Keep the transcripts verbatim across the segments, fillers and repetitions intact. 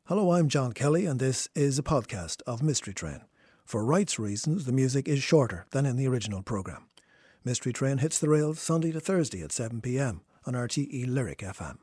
Hello, I'm John Kelly, and this is a podcast of Mystery Train. For rights reasons, the music is shorter than in the original programme. Mystery Train hits the rails Sunday to Thursday at seven p m on R T E Lyric F M.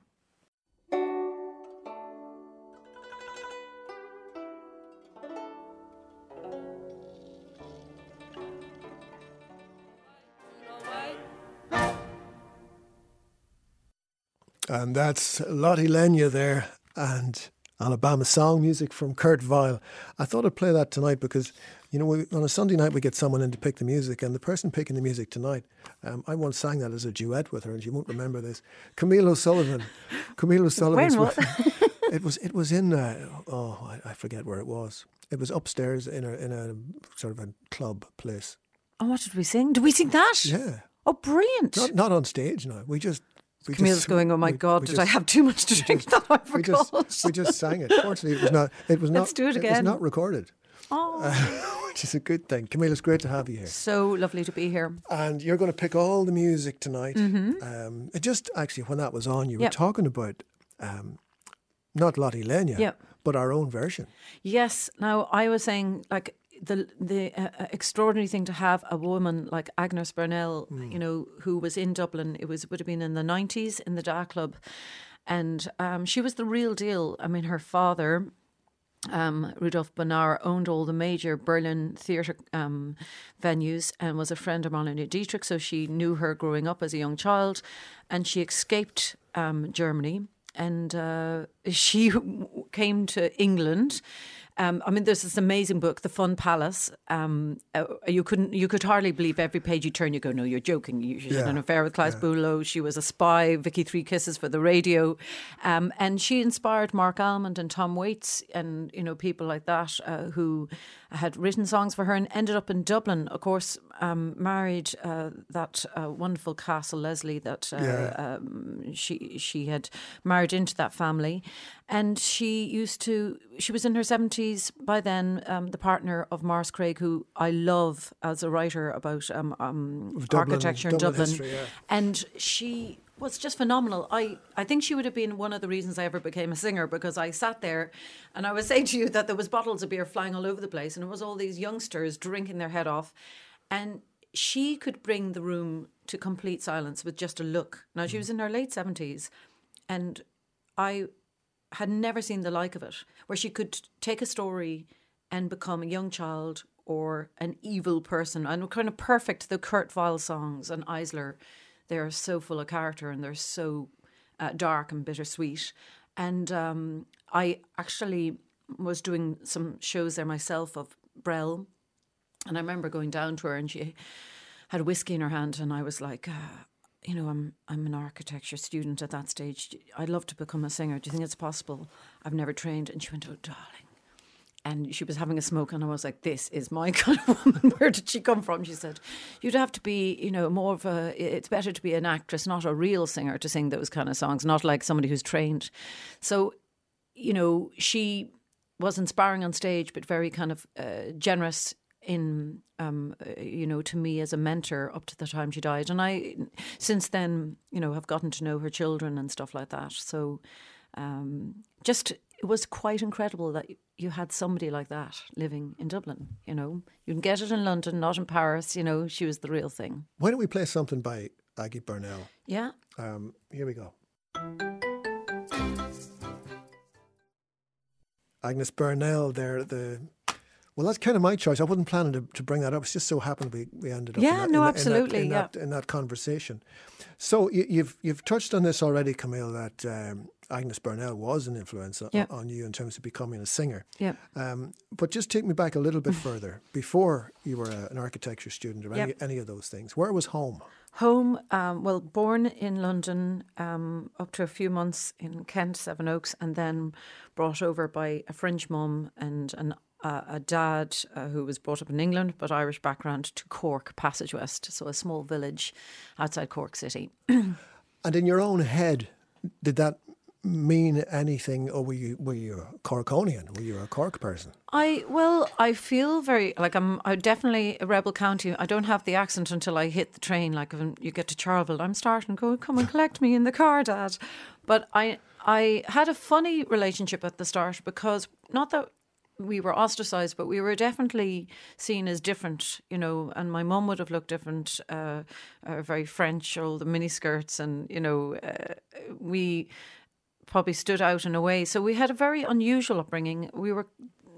And that's Lottie Lenya there, and Alabama Song music from Kurt Vile. I thought I'd play that tonight because, you know, we, on a Sunday night we get someone in to pick the music, and the person picking the music tonight, um, I once sang that as a duet with her, and she won't remember this. Camille O'Sullivan. Camille O'Sullivan. When was it? Was it was in uh, oh I, I forget where it was. It was upstairs in a in a sort of a club place. Oh, what did we sing? Did we sing that? Yeah. Oh, brilliant! Not not on stage. No, we just. We Camille's just, going, oh my we, God, we did just, I have too much to drink just, that I forgot? We just, we just sang it. Fortunately, it was not. It was not. Let's do it again. It was not recorded. Oh, uh, which is a good thing. Camille, it's great to have you here. So lovely to be here. And you're going to pick all the music tonight. Mm-hmm. Um, it just actually, when that was on, you yep. were talking about um, not Lottie Lenya, yep. but our own version. Yes. Now I was saying, like, the the uh, extraordinary thing to have a woman like Agnes Burnell, mm. you know, who was in Dublin. It was would have been in the nineties in the D A Club, and um, she was the real deal. I mean, her father, um, Rudolf Bonar, owned all the major Berlin theatre um, venues and was a friend of Marlene Dietrich. So she knew her growing up as a young child, and she escaped um, Germany, and uh, she came to England. Um, I mean, there's this amazing book, The Fun Palace. Um, uh, you couldn't, you could hardly believe every page you turn. You go, no, you're joking. You, she yeah. had an affair with Klaus yeah. Bülow. She was a spy. Vicky Three Kisses for the radio, um, and she inspired Mark Almond and Tom Waits, and you know people like that uh, who had written songs for her and ended up in Dublin. Of course, um, married uh, that uh, wonderful Castle Leslie that uh, yeah. um, she she had married into that family, and she used to. She was in her seventies. By then, um, the partner of Morris Craig, who I love as a writer about um, um, Dublin, architecture in Dublin. History, yeah. And she was just phenomenal. I, I think she would have been one of the reasons I ever became a singer, because I sat there and I was saying to you that there was bottles of beer flying all over the place, and it was all these youngsters drinking their head off. And she could bring the room to complete silence with just a look. Now, she was in her late seventies, and I had never seen the like of it, where she could take a story and become a young child or an evil person. And kind of perfect, the Kurt Vile songs and Eisler, they're so full of character and they're so uh, dark and bittersweet. And um, I actually was doing some shows there myself of Brel, and I remember going down to her and she had whiskey in her hand, and I was like... Uh, you know, I'm I'm an architecture student at that stage. I'd love to become a singer. Do you think it's possible? I've never trained. And she went, oh, darling. And she was having a smoke, and I was like, this is my kind of woman. Where did she come from? She said, you'd have to be, you know, more of a, it's better to be an actress, not a real singer, to sing those kind of songs, not like somebody who's trained. So, you know, she was inspiring on stage, but very kind of uh, generous in, um, uh, you know, to me as a mentor up to the time she died. And I, since then, you know, have gotten to know her children and stuff like that. So um, just, it was quite incredible that you had somebody like that living in Dublin, you know. You can get it in London, not in Paris, you know. She was the real thing. Why don't we play something by Aggie Burnell? Yeah. Um, here we go. Agnes Burnell there, the... Well, that's kind of my choice. I wasn't planning to, to bring that up. It's just so happened we, we ended up yeah, in that, no, in absolutely, that, in, that, in, yeah. that, in that conversation. So you, you've you've touched on this already, Camille, that um, Agnes Burnell was an influence yeah. on, on you in terms of becoming a singer. Yeah. Um, but just take me back a little bit further. Before you were a, an architecture student or any, yep. any of those things, where was home? Home, um, well, born in London, um, up to a few months in Kent, Sevenoaks, and then brought over by a French mum and an Uh, a dad uh, who was brought up in England but Irish background, to Cork, Passage West, so a small village outside Cork City. And in your own head, did that mean anything, or were you were you a Corkonian? Were you a Cork person? I well, I feel very like I'm. I definitely a rebel county. I don't have the accent until I hit the train. Like when you get to Charleville, I'm starting to go, come and collect me in the car, Dad. But I I had a funny relationship at the start because not that we were ostracized, but we were definitely seen as different, you know, and my mum would have looked different, uh, uh, very French, all the miniskirts, and, you know, uh, we probably stood out in a way. So we had a very unusual upbringing. We were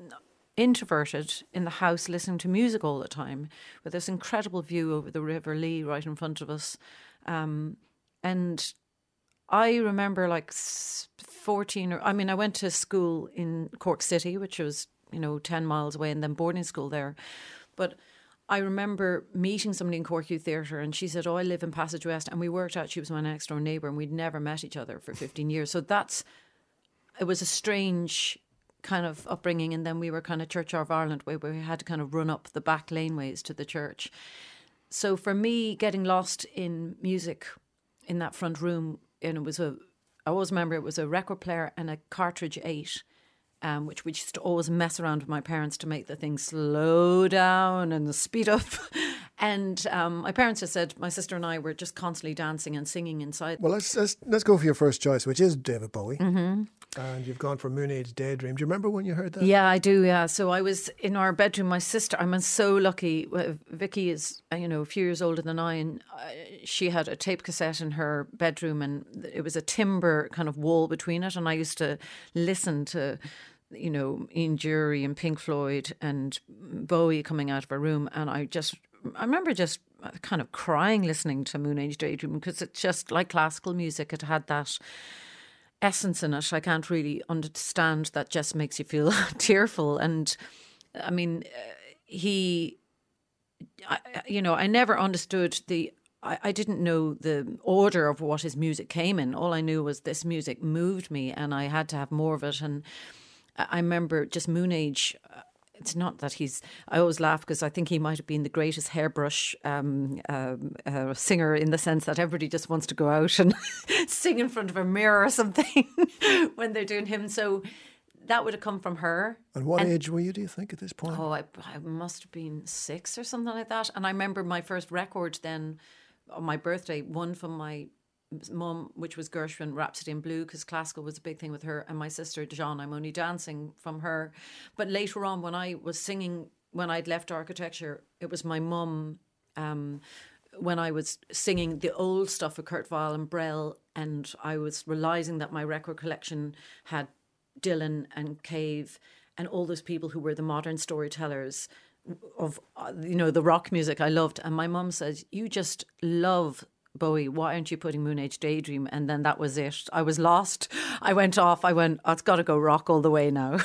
introverted in the house, listening to music all the time, with this incredible view over the River Lee right in front of us. Um, and I remember like fourteen or, I mean, I went to school in Cork City, which was, you know, ten miles away, and then boarding school there. But I remember meeting somebody in Cork Youth Theatre, and she said, oh, I live in Passage West. And we worked out she was my next door neighbour, and we'd never met each other for fifteen years. So that's, it was a strange kind of upbringing. And then we were kind of Church of Ireland, where we had to kind of run up the back laneways to the church. So for me, getting lost in music in that front room, and it was a, I always remember it was a record player and a cartridge eight, um, which we used to always mess around with my parents to make the thing slow down and speed up. And um, my parents just said my sister and I were just constantly dancing and singing inside. Well, let's let's, let's go for your first choice, which is David Bowie. Mm-hmm. And you've gone for Moon Age Daydream. Do you remember when you heard that? Yeah, I do, yeah. So I was in our bedroom, my sister, I'm so lucky. Vicky is, you know, a few years older than I, and she had a tape cassette in her bedroom, and it was a timber kind of wall between it. And I used to listen to, you know, Ian Dury and Pink Floyd and Bowie coming out of her room. And I just, I remember just kind of crying listening to Moon Age Daydream, because it's just like classical music. It had that essence in it I can't really understand that just makes you feel tearful. And I mean, uh, he, I, you know, I never understood the, I, I didn't know the order of what his music came in. All I knew was this music moved me and I had to have more of it. And I remember just Moon Age, uh, it's not that he's, I always laugh because I think he might have been the greatest hairbrush um, uh, uh, singer, in the sense that everybody just wants to go out and sing in front of a mirror or something when they're doing him. So that would have come from her. And what and, age were you, do you think, at this point? Oh, I, I must have been six or something like that. And I remember my first record then on my birthday, one from my mum, which was Gershwin, Rhapsody in Blue, because classical was a big thing with her, and my sister John, I'm Only Dancing, from her. But later on, when I was singing, when I'd left architecture, it was my mum, um, when I was singing the old stuff of Kurt Weill and Brel, and I was realising that my record collection had Dylan and Cave and all those people who were the modern storytellers of, you know, the rock music I loved. And my mum said, you just love Bowie, why aren't you putting Moon Age Daydream? And then that was it. I was lost. I went off. I went, oh, it's got to go rock all the way now.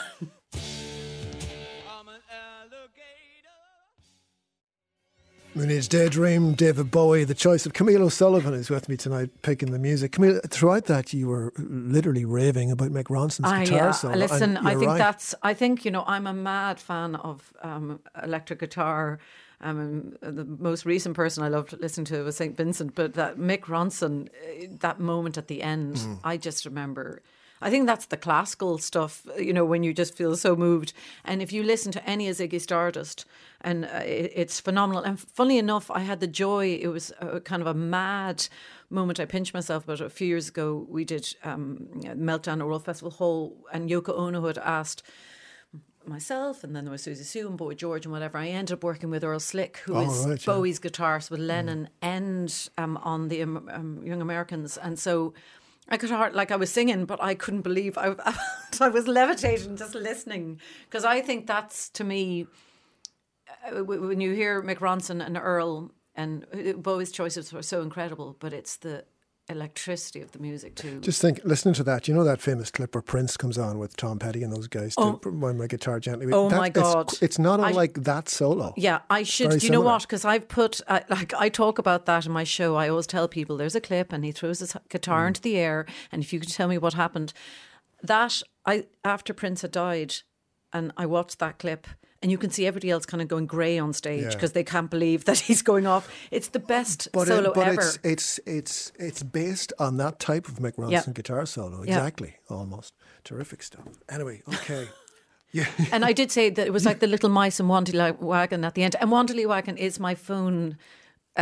Moon Age Daydream, David Bowie, the choice of Camille O'Sullivan, who's with me tonight picking the music. Camille, throughout that you were literally raving about Mick Ronson's ah, guitar yeah. solo. Listen, I think right. that's, I think, you know, I'm a mad fan of um, electric guitar. Um, the most recent person I loved listening to was Saint Vincent, but that Mick Ronson, that moment at the end, mm. I just remember. I think that's the classical stuff, you know, when you just feel so moved. And if you listen to any of Ziggy Stardust, and uh, it, it's phenomenal. And funnily enough, I had the joy, it was a, kind of a mad moment. I pinched myself, but a few years ago we did um, Meltdown at Royal Festival Hall, and Yoko Ono had asked myself, and then there was Susie Sue and Boy George and whatever. I ended up working with Earl Slick, who oh, is right, Bowie's yeah. guitarist with Lennon mm. and um, on the um, um, Young Americans. And so I could heart like I was singing, but I couldn't believe I, I was levitating just listening, because I think that's, to me, uh, when you hear Mick Ronson and Earl, and Bowie's choices were so incredible, but it's the electricity of the music too. Just think, listening to that, you know that famous clip where Prince comes on with Tom Petty and those guys oh, to Wind My Guitar Gently. Oh that, my God. It's, it's not unlike I, that solo. Yeah, I should. Very do you similar. know what? Because I've put, uh, like I talk about that in my show. I always tell people there's a clip and he throws his guitar mm. into the air, and if you could tell me what happened. That, I after Prince had died, and I watched that clip, and you can see everybody else kind of going grey on stage because yeah. they can't believe that he's going off. It's the best but solo it, but ever. It's, it's it's it's based on that type of Mick Ronson yeah. guitar solo. Exactly, yeah. almost. Terrific stuff. Anyway, okay. yeah. And I did say that it was like the little mice and Wantley Wagon at the end. And Wantley Wagon is my phone uh,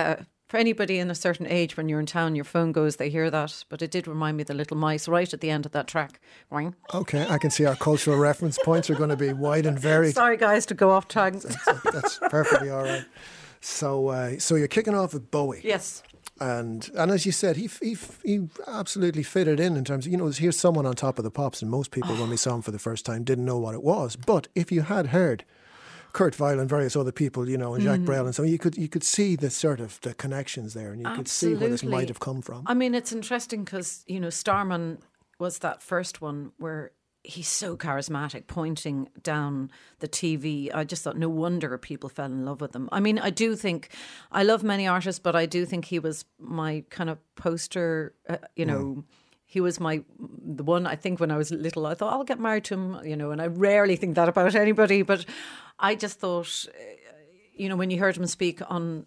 for anybody in a certain age, when you're in town, your phone goes, they hear that. But it did remind me of the little mice right at the end of that track. Going. Okay, I can see our cultural reference points are going to be wide and varied. Sorry, guys, to go off track. That's, that's perfectly all right. So, uh, so you're kicking off with Bowie. Yes. And and as you said, he he he absolutely fitted in in terms of, you know, here's someone on top of the pops, and most people when we saw him for the first time didn't know what it was. But if you had heard Kurt Weill and various other people, you know, and Jacques mm. Brel and so, you could you could see the sort of the connections there, and you Absolutely. could see where this might have come from. I mean, it's interesting because, you know, Starman was that first one where he's so charismatic, pointing down the T V. I just thought, no wonder people fell in love with him. I mean, I do think, I love many artists, but I do think he was my kind of poster, uh, you know, mm. he was my, the one, I think when I was little, I thought, I'll get married to him, you know, and I rarely think that about anybody, but I just thought, you know, when you heard him speak on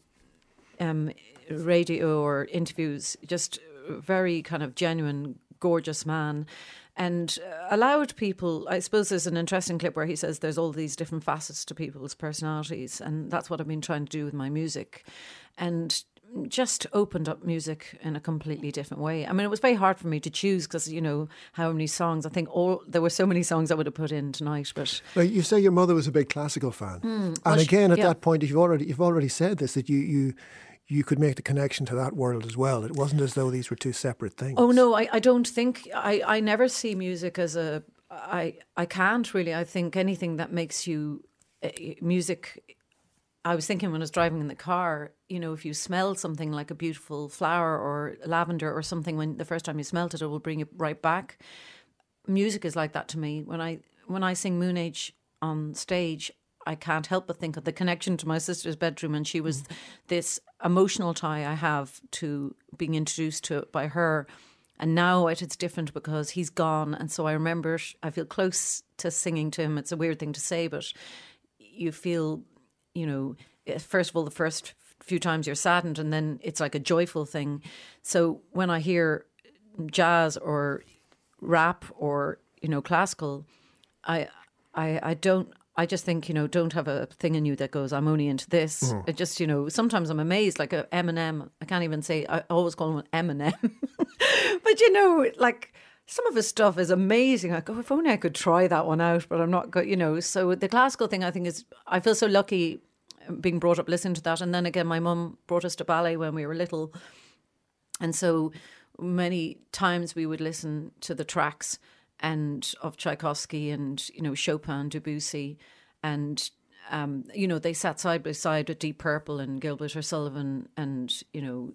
um, radio or interviews, just very kind of genuine, gorgeous man. And allowed people, I suppose there's an interesting clip where he says there's all these different facets to people's personalities. And that's what I've been trying to do with my music. And just opened up music in a completely different way. I mean, it was very hard for me to choose because, you know, how many songs. I think all there were so many songs I would have put in tonight. But well, you say your mother was a big classical fan. Mm, and again, at yeah. that point, you've already, you've already said this, that you... you you could make the connection to that world as well. It wasn't as though these were two separate things. Oh, no, I, I don't think... I, I never see music as a... I, I can't really. I think anything that makes you... Uh, music... I was thinking when I was driving in the car, you know, if you smell something like a beautiful flower or lavender or something, when the first time you smelt it, it will bring it right back. Music is like that to me. When I when I sing Moon Age on stage, I can't help but think of the connection to my sister's bedroom, and she was mm. this emotional tie I have to being introduced to it by her. And now it, it's different because he's gone, and so I remember it. I feel close to singing to him. It's a weird thing to say, but you feel, you know, first of all, the first few times you're saddened, and then it's like a joyful thing. So when I hear jazz or rap or, you know, classical, I I, I don't... I just think, you know, don't have a thing in you that goes, I'm only into this. Mm. It just, you know, sometimes I'm amazed, like a Eminem. I can't even say, I always call him Eminem. But, you know, like some of his stuff is amazing. I go, if only I could try that one out, but I'm not good, you know. So the classical thing, I think, is, I feel so lucky being brought up listening to that. And then again, my mum brought us to ballet when we were little. And so many times we would listen to the tracks and of Tchaikovsky and, you know, Chopin, Debussy, and, um, you know, they sat side by side with Deep Purple and Gilbert O'Sullivan, and, you know,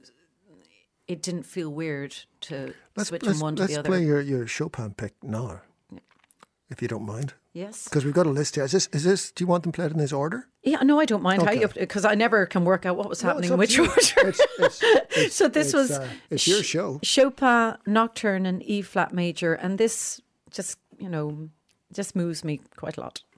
it didn't feel weird to let's, switch let's, from one to the other. Let's play your, your Chopin pick now, yeah. if you don't mind. Yes. Because we've got a list here. Is this, is this, do you want them played in this order? Yeah, no, I don't mind. Okay. How you, because I never can work out what was no, happening in which order. It's, it's, it's, so this it's, was... Uh, it's your show. Chopin, Nocturne in E-flat major, and this... just, you know, just moves me quite a lot.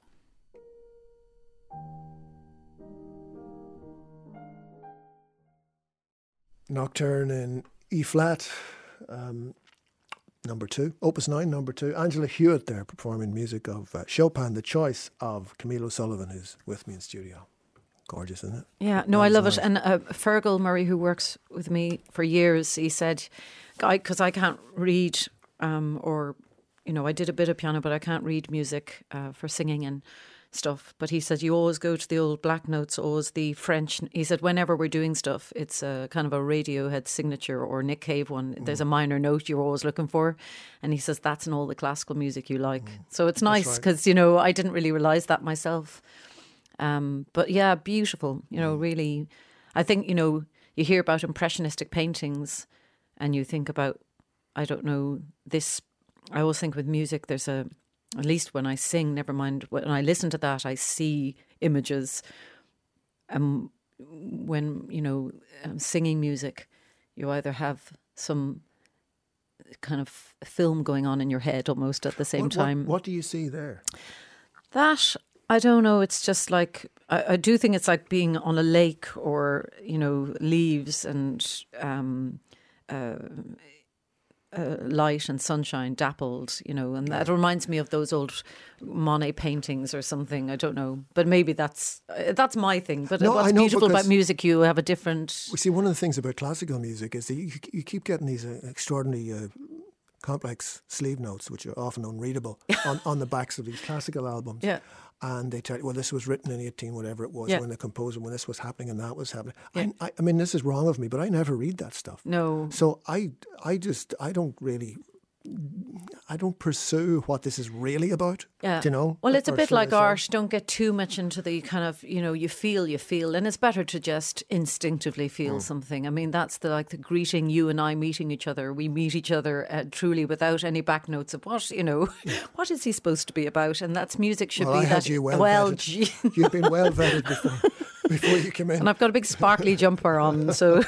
Nocturne in E-flat, um, number two, Opus nine, number two. Angela Hewitt there performing music of uh, Chopin, the choice of Camille O'Sullivan, who's with me in studio. Gorgeous, isn't it? Yeah, no, I love nice. it. And uh, Fergal Murray, who works with me for years, he said, because I can't read um, or... You know, I did a bit of piano, but I can't read music uh, for singing and stuff. But he said, you always go to the old black notes, always the French. He said, whenever we're doing stuff, it's a kind of a Radiohead signature or Nick Cave one. Mm. There's a minor note you're always looking for. And he says, that's in all the classical music you like. Mm. So it's nice because, right. you know, I didn't really realise that myself. Um, but yeah, beautiful, you know, mm. really. I think, you know, you hear about impressionistic paintings and you think about, I don't know, this... I always think with music, there's a, at least when I sing, never mind, when I listen to that, I see images. Um, when, you know, um, singing music, you either have some kind of film going on in your head almost at the same what, time. What, what do you see there? That, I don't know, it's just like, I, I do think it's like being on a lake or, you know, leaves and... Um, uh, uh, light and sunshine dappled, you know, and that reminds me of those old Monet paintings or something. I don't know, but maybe that's uh, that's my thing. But No, what's I know, beautiful about because- music, you have a different. We see, one of the things about classical music is that you, you keep getting these uh, extraordinary uh, complex sleeve notes, which are often unreadable, on, on the backs of these classical albums. Yeah. And they tell you, well, this was written in eighteen, whatever it was, Yeah. when the composer, when this was happening and that was happening. Yeah. I, I, I mean, this is wrong of me, but I never read that stuff. No. So I, I just, I don't really, I don't pursue what this is really about. Yeah. You know? Well, it's a Or bit should I like say. art. Don't get too much into the kind of, you know, you feel, you feel. And it's better to just instinctively feel Mm. something. I mean, that's the like the greeting, you and I meeting each other. We meet each other uh, truly without any back notes of what, you know, what is he supposed to be about? And that's music should Well, be I had that. you well well, vetted. gee. You've been well vetted before, before you came in. And I've got a big sparkly jumper on, so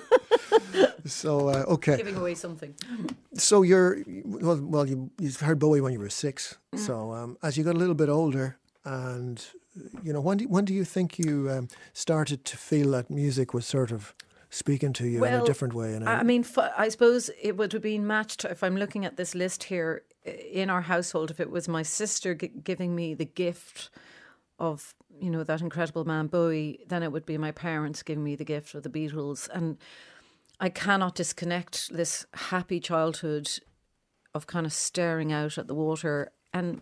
So, uh, okay. giving away something. So you're, well, well you, you heard Bowie when you were six. Mm. So um, as you got a little bit older and, you know, when do, when do you think you um, started to feel that music was sort of speaking to you in a Well, different way? And I mean, f- I suppose it would have been matched if I'm looking at this list here i- in our household. If it was my sister g- giving me the gift of, you know, that incredible man Bowie, then it would be my parents giving me the gift of the Beatles. And I cannot disconnect this happy childhood of kind of staring out at the water. And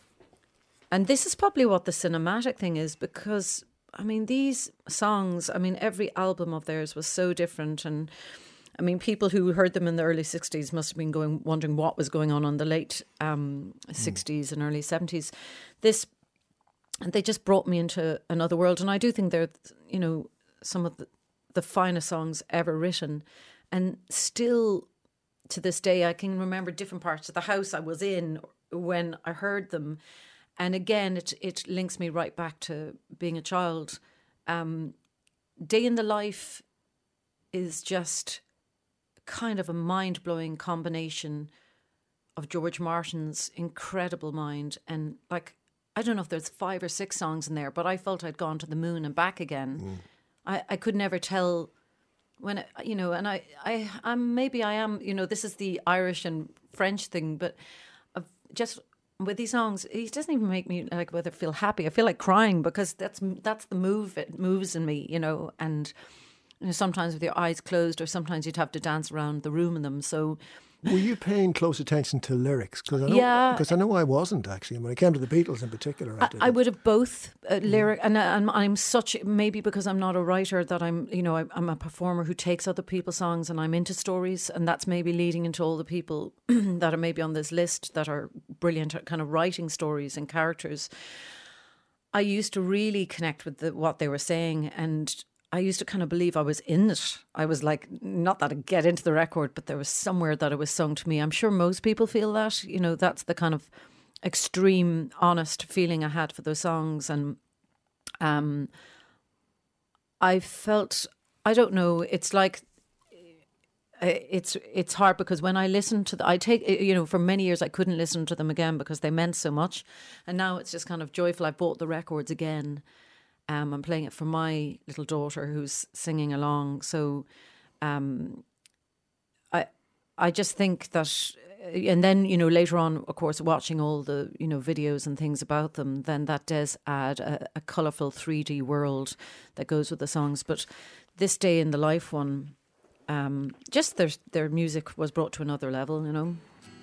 and this is probably what the cinematic thing is, because I mean, these songs, I mean, every album of theirs was so different. And I mean, people who heard them in the early sixties must have been going, wondering what was going on in the late um, sixties and early seventies. This, and they just brought me into another world. And I do think they're, you know, some of the, the finest songs ever written. And still to this day, I can remember different parts of the house I was in when I heard them. And again, it it links me right back to being a child. Um, Day in the Life is just kind of a mind-blowing combination of George Martin's incredible mind. And like, I don't know if there's five or six songs in there, but I felt I'd gone to the moon and back again. Mm. I, I could never tell when, it, you know, and I, I, I'm, maybe I am, you know, this is the Irish and French thing, but I've just... with these songs, it doesn't even make me like whether feel happy. I feel like crying because that's that's the move. It moves in me, you know. And you know, sometimes with your eyes closed, or sometimes you'd have to dance around the room in them. So, were you paying close attention to lyrics? Because I know, Yeah. because I know I wasn't actually. When it came to the Beatles in particular, I, I, did I would have both uh, lyric, and, and I'm such maybe because I'm not a writer that I'm, you know, I, I'm a performer who takes other people's songs, and I'm into stories, and that's maybe leading into all the people that are maybe on this list that are brilliant at kind of writing stories and characters. I used to really connect with the, what they were saying, and I used to kind of believe I was in it. I was like, not that I'd get into the record, but there was somewhere that it was sung to me. I'm sure most people feel that, you know, that's the kind of extreme, honest feeling I had for those songs. And um, I felt, I don't know, it's like, it's it's hard because when I listen to the, I take, you know, for many years I couldn't listen to them again because they meant so much. And now it's just kind of joyful. I bought the records again. Um, I'm playing it for my little daughter who's singing along. So um, I I just think that, and then, you know, later on, of course, watching all the, you know, videos and things about them, then that does add a, a colourful three D world that goes with the songs. But this Day in the Life one, um, just their, their music was brought to another level, you know.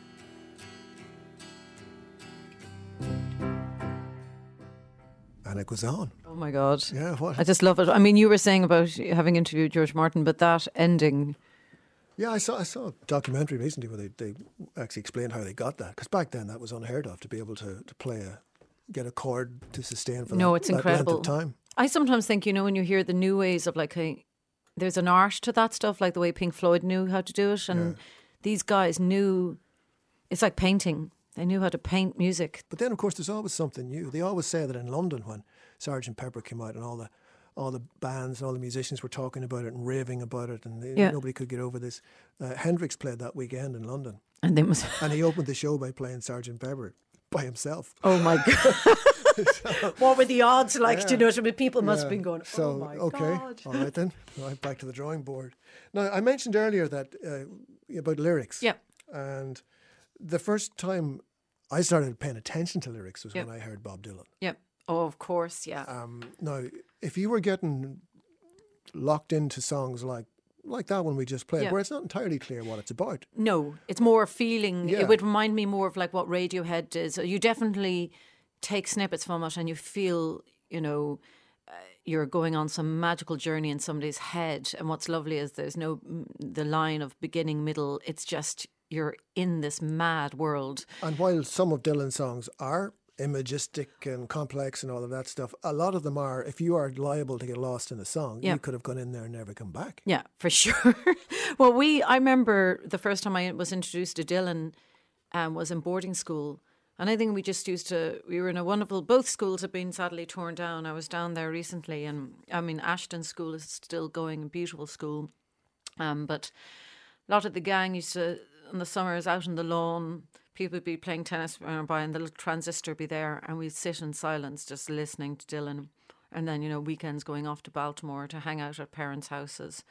and it goes on. Oh my God. Yeah, what? I just love it. I mean, you were saying about having interviewed George Martin, but that ending. Yeah, I saw I saw a documentary recently where they, they actually explained how they got that. Because back then that was unheard of, to be able to, to play a, get a chord to sustain for No, that, it's that incredible. length of time. I sometimes think, you know, when you hear the new ways of like, a, there's an art to that stuff, like the way Pink Floyd knew how to do it. And Yeah. these guys knew, it's like painting. They knew how to paint music. But then, of course, there's always something new. They always say that in London when Sergeant Pepper came out and all the all the bands and all the musicians were talking about it and raving about it, and they, Yeah. nobody could get over this. Uh, Hendrix played that weekend in London, And they must, and he opened the show by playing Sergeant Pepper by himself. oh my God. What were the odds like? Yeah. Do you know what I mean? People must Yeah. have been going, oh So, my okay, God. all right then. All right, back to the drawing board. Now, I mentioned earlier that uh, about lyrics. Yeah. And the first time I started paying attention to lyrics was Yep. when I heard Bob Dylan. Yep. Oh, of course, yeah. Um, now, if you were getting locked into songs like like that one we just played, Yeah. where it's not entirely clear what it's about. No, it's more a feeling. Yeah. It would remind me more of like what Radiohead did. So you definitely take snippets from it and you feel, you know, uh, you're going on some magical journey in somebody's head. And what's lovely is there's no mm, the line of beginning, middle. It's just you're in this mad world. And while some of Dylan's songs are imagistic and complex and all of that stuff, a lot of them are, if you are liable to get lost in a song, Yeah. you could have gone in there and never come back. Yeah, for sure. Well, we, I remember the first time I was introduced to Dylan um, was in boarding school. And I think we just used to, we were in a wonderful, both schools have been sadly torn down. I was down there recently and I mean, Ashton School is still going, a beautiful school. Um, but a lot of the gang used to, in the summers, out on the lawn, people would be playing tennis around by and the little transistor be there and we'd sit in silence just listening to Dylan. And then, you know, weekends going off to Baltimore to hang out at parents' houses.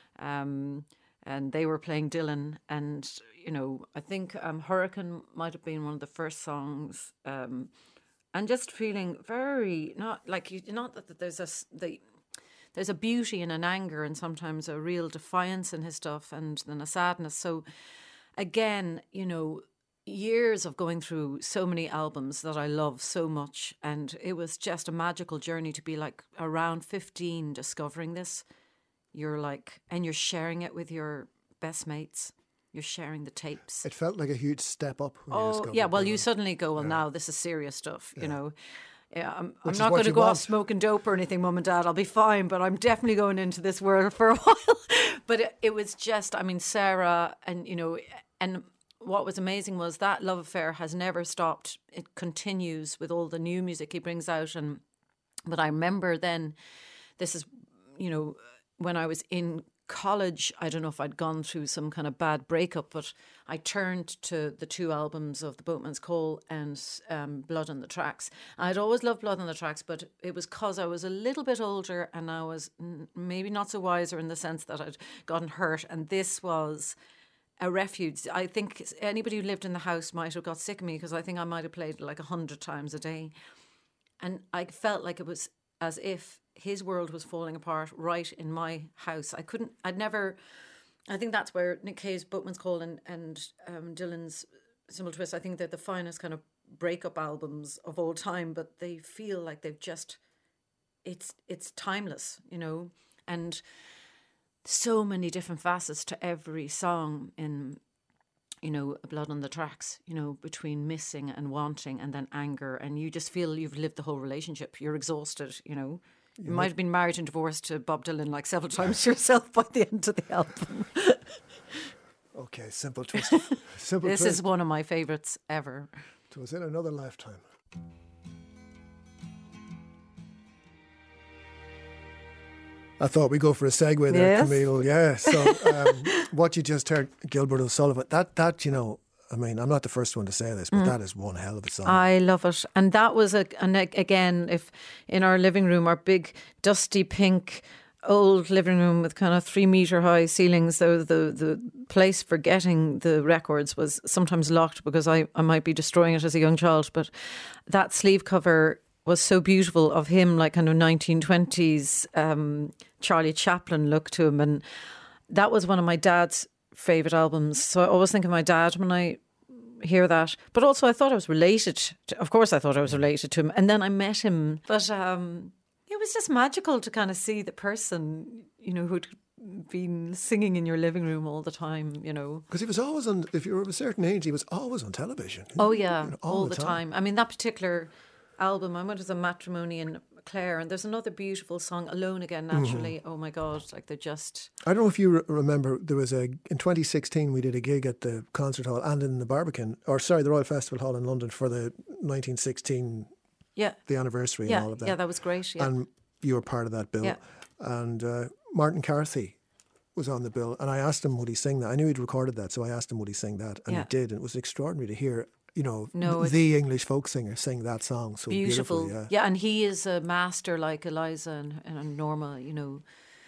Um, and they were playing Dylan. And, you know, I think um, Hurricane might have been one of the first songs. Um, and just feeling very, not like, you, not that, that there's a, s- the, there's a beauty and an anger and sometimes a real defiance in his stuff and then a sadness. So again, you know, years of going through so many albums that I love so much. And it was just a magical journey to be like around fifteen discovering this. You're like, and you're sharing it with your best mates. You're sharing the tapes. It felt like a huge step up. When you Oh, discovered yeah. Well, Dylan. you suddenly go, well, now this is serious stuff, you know. Yeah, I'm, I'm Which is not what going to you go want. off smoking dope or anything, Mum and Dad. I'll be fine, but I'm definitely going into this world for a while. But it, it was just, I mean, Sarah, and, you know, and what was amazing was that love affair has never stopped. It continues with all the new music he brings out. And but I remember then, this is, you know, when I was in college, I don't know if I'd gone through some kind of bad breakup, but I turned to the two albums of The Boatman's Call and um, Blood on the Tracks. I'd always loved Blood on the Tracks, but it was because I was a little bit older and I was mm, maybe not so wiser in the sense that I'd gotten hurt. And this was a refuge. I think anybody who lived in the house might have got sick of me because I think I might have played like a hundred times a day. And I felt like it was as if his world was falling apart right in my house. I couldn't, I'd never, I think that's where Nick Cave's Boatman's Call and, and um, Dylan's Simple Twist, I think they're the finest kind of breakup albums of all time, but they feel like they've just, it's it's timeless, you know, and so many different facets to every song in, you know, Blood on the Tracks, you know, between missing and wanting and then anger. And you just feel you've lived the whole relationship. You're exhausted, you know. You might have been married and divorced to Bob Dylan like several times yourself by the end of the album. Okay, Simple Twist. Simple This Twist is one of my favourites ever. was in another lifetime. I thought we'd go for a segue there, Yes. Camille. Yeah. So um, what you just heard, Gilbert O'Sullivan, that, that, you know, I mean, I'm not the first one to say this, but Mm. that is one hell of a song. I love it. And that was, a, and ag- again, if in our living room, our big dusty pink old living room with kind of three metre high ceilings, so the, the place for getting the records was sometimes locked because I, I might be destroying it as a young child. But that sleeve cover was so beautiful of him, like kind of nineteen twenties um, Charlie Chaplin look to him. And that was one of my dad's favourite albums. So I always think of my dad when I hear that. But also I thought I was related to, of course I thought I was related to him. And then I met him. But um, it was just magical to kind of see the person, you know, who'd been singing in your living room all the time, you know. Because he was always on, if you were of a certain age, he was always on television. Oh yeah, You know, all, the time. I mean, that particular album, I went to the Matrimony in Clare, and there's another beautiful song, Alone Again, naturally. Mm-hmm. Oh my God, like they're just... I don't know if you re- remember, there was a, in twenty sixteen, we did a gig at the Concert Hall and in the Barbican, or sorry, the Royal Festival Hall in London for the nineteen sixteen, Yeah, the anniversary yeah, and all of that. yeah, that was great, yeah. And you were part of that bill. Yeah. And uh, Martin Carthy was on the bill, and I asked him would he sing that. I knew he'd recorded that, so I asked him would he sing that, and Yeah. he did. And it was extraordinary to hear, you know, No, th- the English folk singer sing that song so Beautiful. beautifully. Yeah. Yeah, and he is a master like Eliza and, and Norma, you know.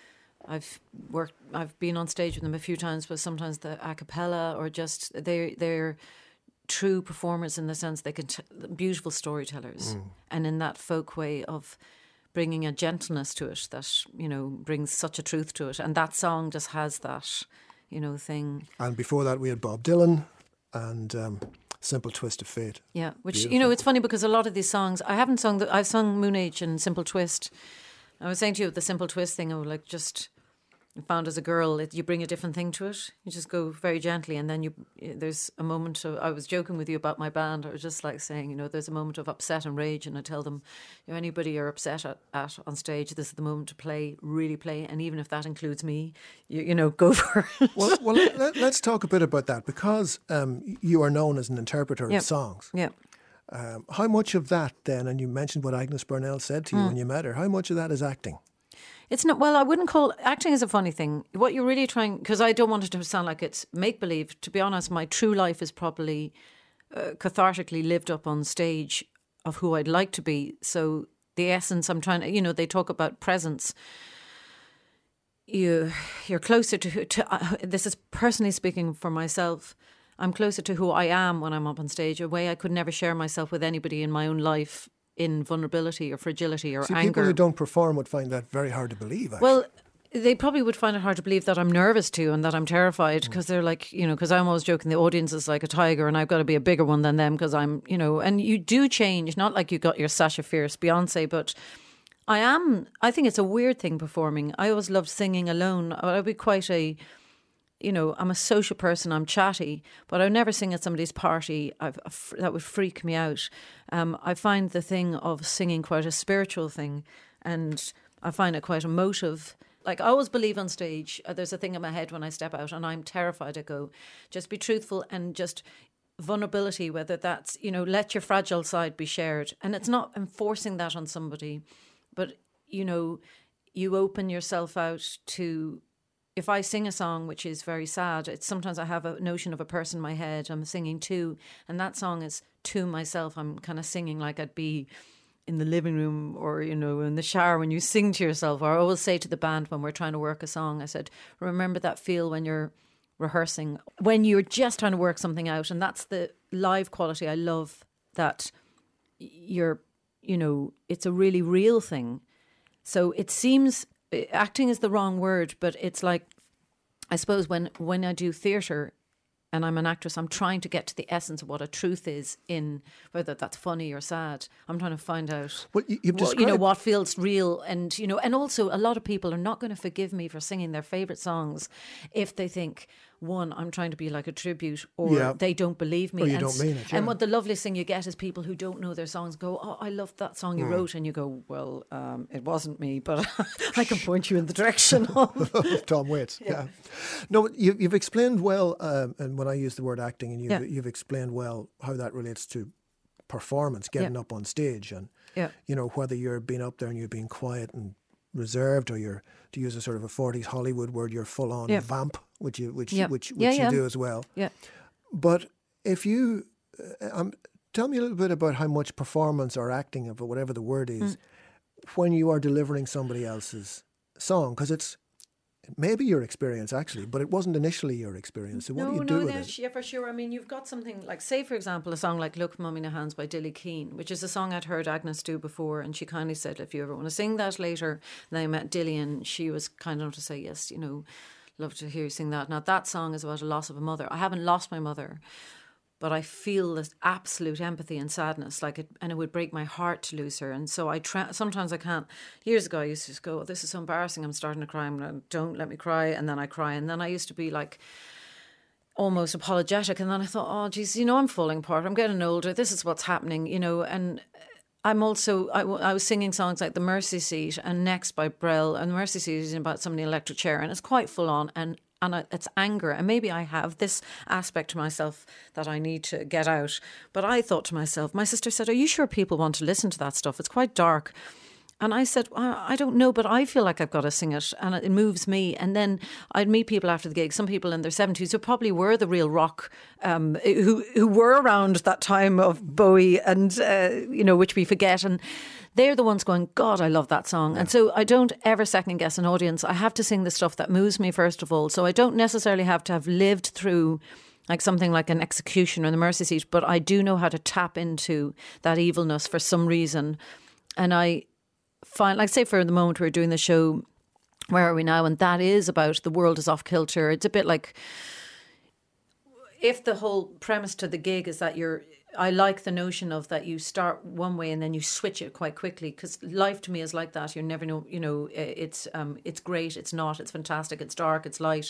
I've worked, I've been on stage with them a few times, but sometimes the a cappella or just they they're true performers in the sense they can t- beautiful storytellers, mm. and in that folk way of bringing a gentleness to it that, you know, brings such a truth to it, and that song just has that, you know, thing. And before that, we had Bob Dylan and um, Simple Twist of Fate. Yeah, which Beautiful. You know, it's funny because a lot of these songs I haven't sung. The, I've sung Moon Age and Simple Twist. I was saying to you the Simple Twist thing. I was like just. Found as a girl, it, you bring a different thing to it. You just go very gently, and then you there's a moment of. I was joking with you about my band. I was just like saying, you know, there's a moment of upset and rage, and I tell them, you know, anybody you're upset at, at on stage, this is the moment to play, really play, and even if that includes me, you, you know, go for it. Well, well, let, let's talk a bit about that because um, you are known as an interpreter yep. of songs. Yeah. Um, how much of that then, and you mentioned what Agnes Burnell said to you mm. when you met her, how much of that is acting? It's not, well, I wouldn't call, acting is a funny thing. What you're really trying, because I don't want it to sound like it's make-believe. To be honest, my true life is probably uh, cathartically lived up on stage of who I'd like to be. So the essence I'm trying to, you know, they talk about presence. You, you're closer to, to uh, this is personally speaking for myself, I'm closer to who I am when I'm up on stage, a way I could never share myself with anybody in my own life in vulnerability or fragility or See, anger. People who don't perform would find that very hard to believe, actually. Well, they probably would find it hard to believe that I'm nervous too and that I'm terrified because mm. they're like, you know, because I'm always joking the audience is like a tiger and I've got to be a bigger one than them because I'm, you know, and you do change, not like you got your Sasha Fierce Beyonce, but I am, I think it's a weird thing performing. I always loved singing alone. I'd be quite a, you know, I'm a social person, I'm chatty, but I would never sing at somebody's party. I've, that would freak me out. Um, I find the thing of singing quite a spiritual thing, and I find it quite emotive. Like, I always believe on stage, uh, there's a thing in my head when I step out, and I'm terrified to go. Just be truthful and just vulnerability, whether that's, you know, let your fragile side be shared. And it's not enforcing that on somebody, but, you know, you open yourself out to... If I sing a song which is very sad, it's sometimes I have a notion of a person in my head I'm singing to, and that song is to myself. I'm kind of singing like I'd be in the living room or, you know, in the shower when you sing to yourself. Or I always say to the band when we're trying to work a song, I said, remember that feel when you're rehearsing, when you're just trying to work something out. And that's the live quality. I love that you're, you know, it's a really real thing. So it seems... acting is the wrong word, but it's like, I suppose when, when I do theatre and I'm an actress, I'm trying to get to the essence of what a truth is in, whether that's funny or sad. I'm trying to find out, well, you've what, described... you know, what feels real. And, you know, and also a lot of people are not going to forgive me for singing their favourite songs if they think, one, I'm trying to be like a tribute, or yeah. they don't believe me. Or you and, don't mean it. Yeah. And what the loveliest thing you get is people who don't know their songs go, oh, I loved that song you mm. wrote. And you go, well, um, it wasn't me, but I can point you in the direction of Tom Waits. Yeah. yeah. No, you, you've explained well, um, and when I use the word acting, and you've, yeah. you've explained well how that relates to performance, getting yeah. up on stage, and yeah. you know, whether you're being up there and you're being quiet and reserved, or you're, to use a sort of a forties Hollywood word, you're full on yeah. vamp, which you which yeah. which which yeah, you yeah. do as well. Yeah. But if you, uh, um, tell me a little bit about how much performance or acting, or whatever the word is, mm. when you are delivering somebody else's song, because it's maybe your experience actually, but it wasn't initially your experience. So what no, do you no, do no, with it? Yeah, for sure. I mean, you've got something like, say, for example, a song like Look Mummy Na Hands by Dilly Keane, which is a song I'd heard Agnes do before, and she kindly said, if you ever want to sing that later. And I met Dilly and she was kind enough to say, yes, you know, love to hear you sing that. Now, that song is about a loss of a mother. I haven't lost my mother, but I feel this absolute empathy and sadness, like it, and it would break my heart to lose her. And so I tra- sometimes I can't. Years ago, I used to just go, oh, this is so embarrassing. I'm starting to cry. I'm like, don't let me cry. And then I cry. And then I used to be like almost apologetic. And then I thought, oh, geez, you know, I'm falling apart. I'm getting older. This is what's happening, you know. And I'm also, I, I was singing songs like The Mercy Seat and Next by Brel. And The Mercy Seat is about somebody in an electric chair. And it's quite full on. And And it's anger. And maybe I have this aspect to myself that I need to get out. But I thought to myself, my sister said, are you sure people want to listen to that stuff? It's quite dark. And I said, I don't know, but I feel like I've got to sing it and it moves me. And then I'd meet people after the gig, some people in their seventies who probably were the real rock, um, who who were around that time of Bowie and, uh, you know, which we forget. And they're the ones going, God, I love that song. Yeah. And so I don't ever second guess an audience. I have to sing the stuff that moves me, first of all. So I don't necessarily have to have lived through like something like an Execution or the Mercy Seat, but I do know how to tap into that evilness for some reason. And I find, like say for the moment we're doing the show, Where Are We Now? And that is about the world is off kilter. It's a bit like, if the whole premise to the gig is that you're, I like the notion of that you start one way and then you switch it quite quickly, because life to me is like that. You never know, you know, it's um, it's great, it's not, it's fantastic, it's dark, it's light.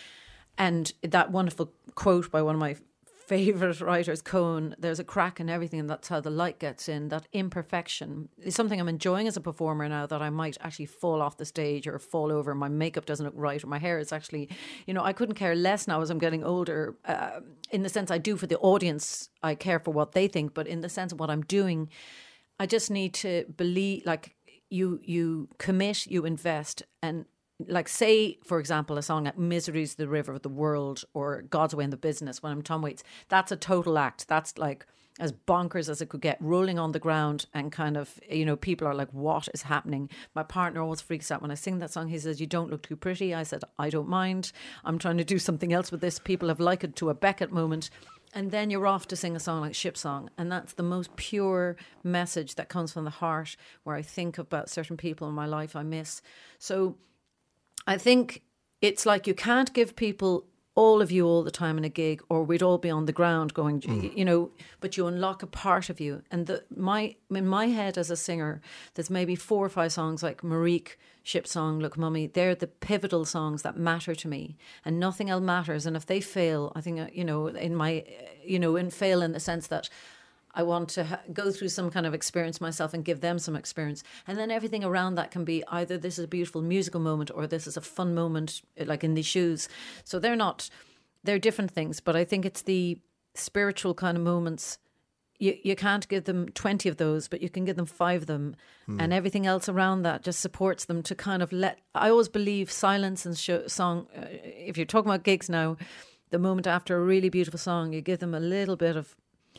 And that wonderful quote by one of my favourite writers, Cohen, there's a crack in everything and that's how the light gets in. That imperfection is something I'm enjoying as a performer now, that I might actually fall off the stage or fall over, my makeup doesn't look right or my hair is actually, you know, I couldn't care less now as I'm getting older, uh, in the sense I do for the audience, I care for what they think, but in the sense of what I'm doing, I just need to believe, like you, you commit, you invest. And like say, for example, a song like Misery's the River of the World or God's Way in the Business, when I'm Tom Waits, that's a total act. That's like as bonkers as it could get, rolling on the ground and kind of, you know, people are like, what is happening? My partner always freaks out when I sing that song. He says, you don't look too pretty. I said, I don't mind. I'm trying to do something else with this. People have likened it to a Beckett moment. And then you're off to sing a song like Ship Song. And that's the most pure message that comes from the heart, where I think about certain people in my life I miss. So I think it's like you can't give people all of you all the time in a gig, or we'd all be on the ground going, mm. you know, but you unlock a part of you. And the, my in my head as a singer, there's maybe four or five songs like Marique, Ship Song, Look Mummy, they're the pivotal songs that matter to me, and nothing else matters. And if they fail, I think, you know, in my, you know, in fail in the sense that I want to ha- go through some kind of experience myself and give them some experience. And then everything around that can be either this is a beautiful musical moment or this is a fun moment, like in these shoes. So they're not, they're different things. But I think it's the spiritual kind of moments. You you can't give them twenty of those, but you can give them five of them. Hmm. And everything else around that just supports them to kind of let, I always believe silence and show, song, uh, if you're talking about gigs now, the moment after a really beautiful song, you give them a little bit of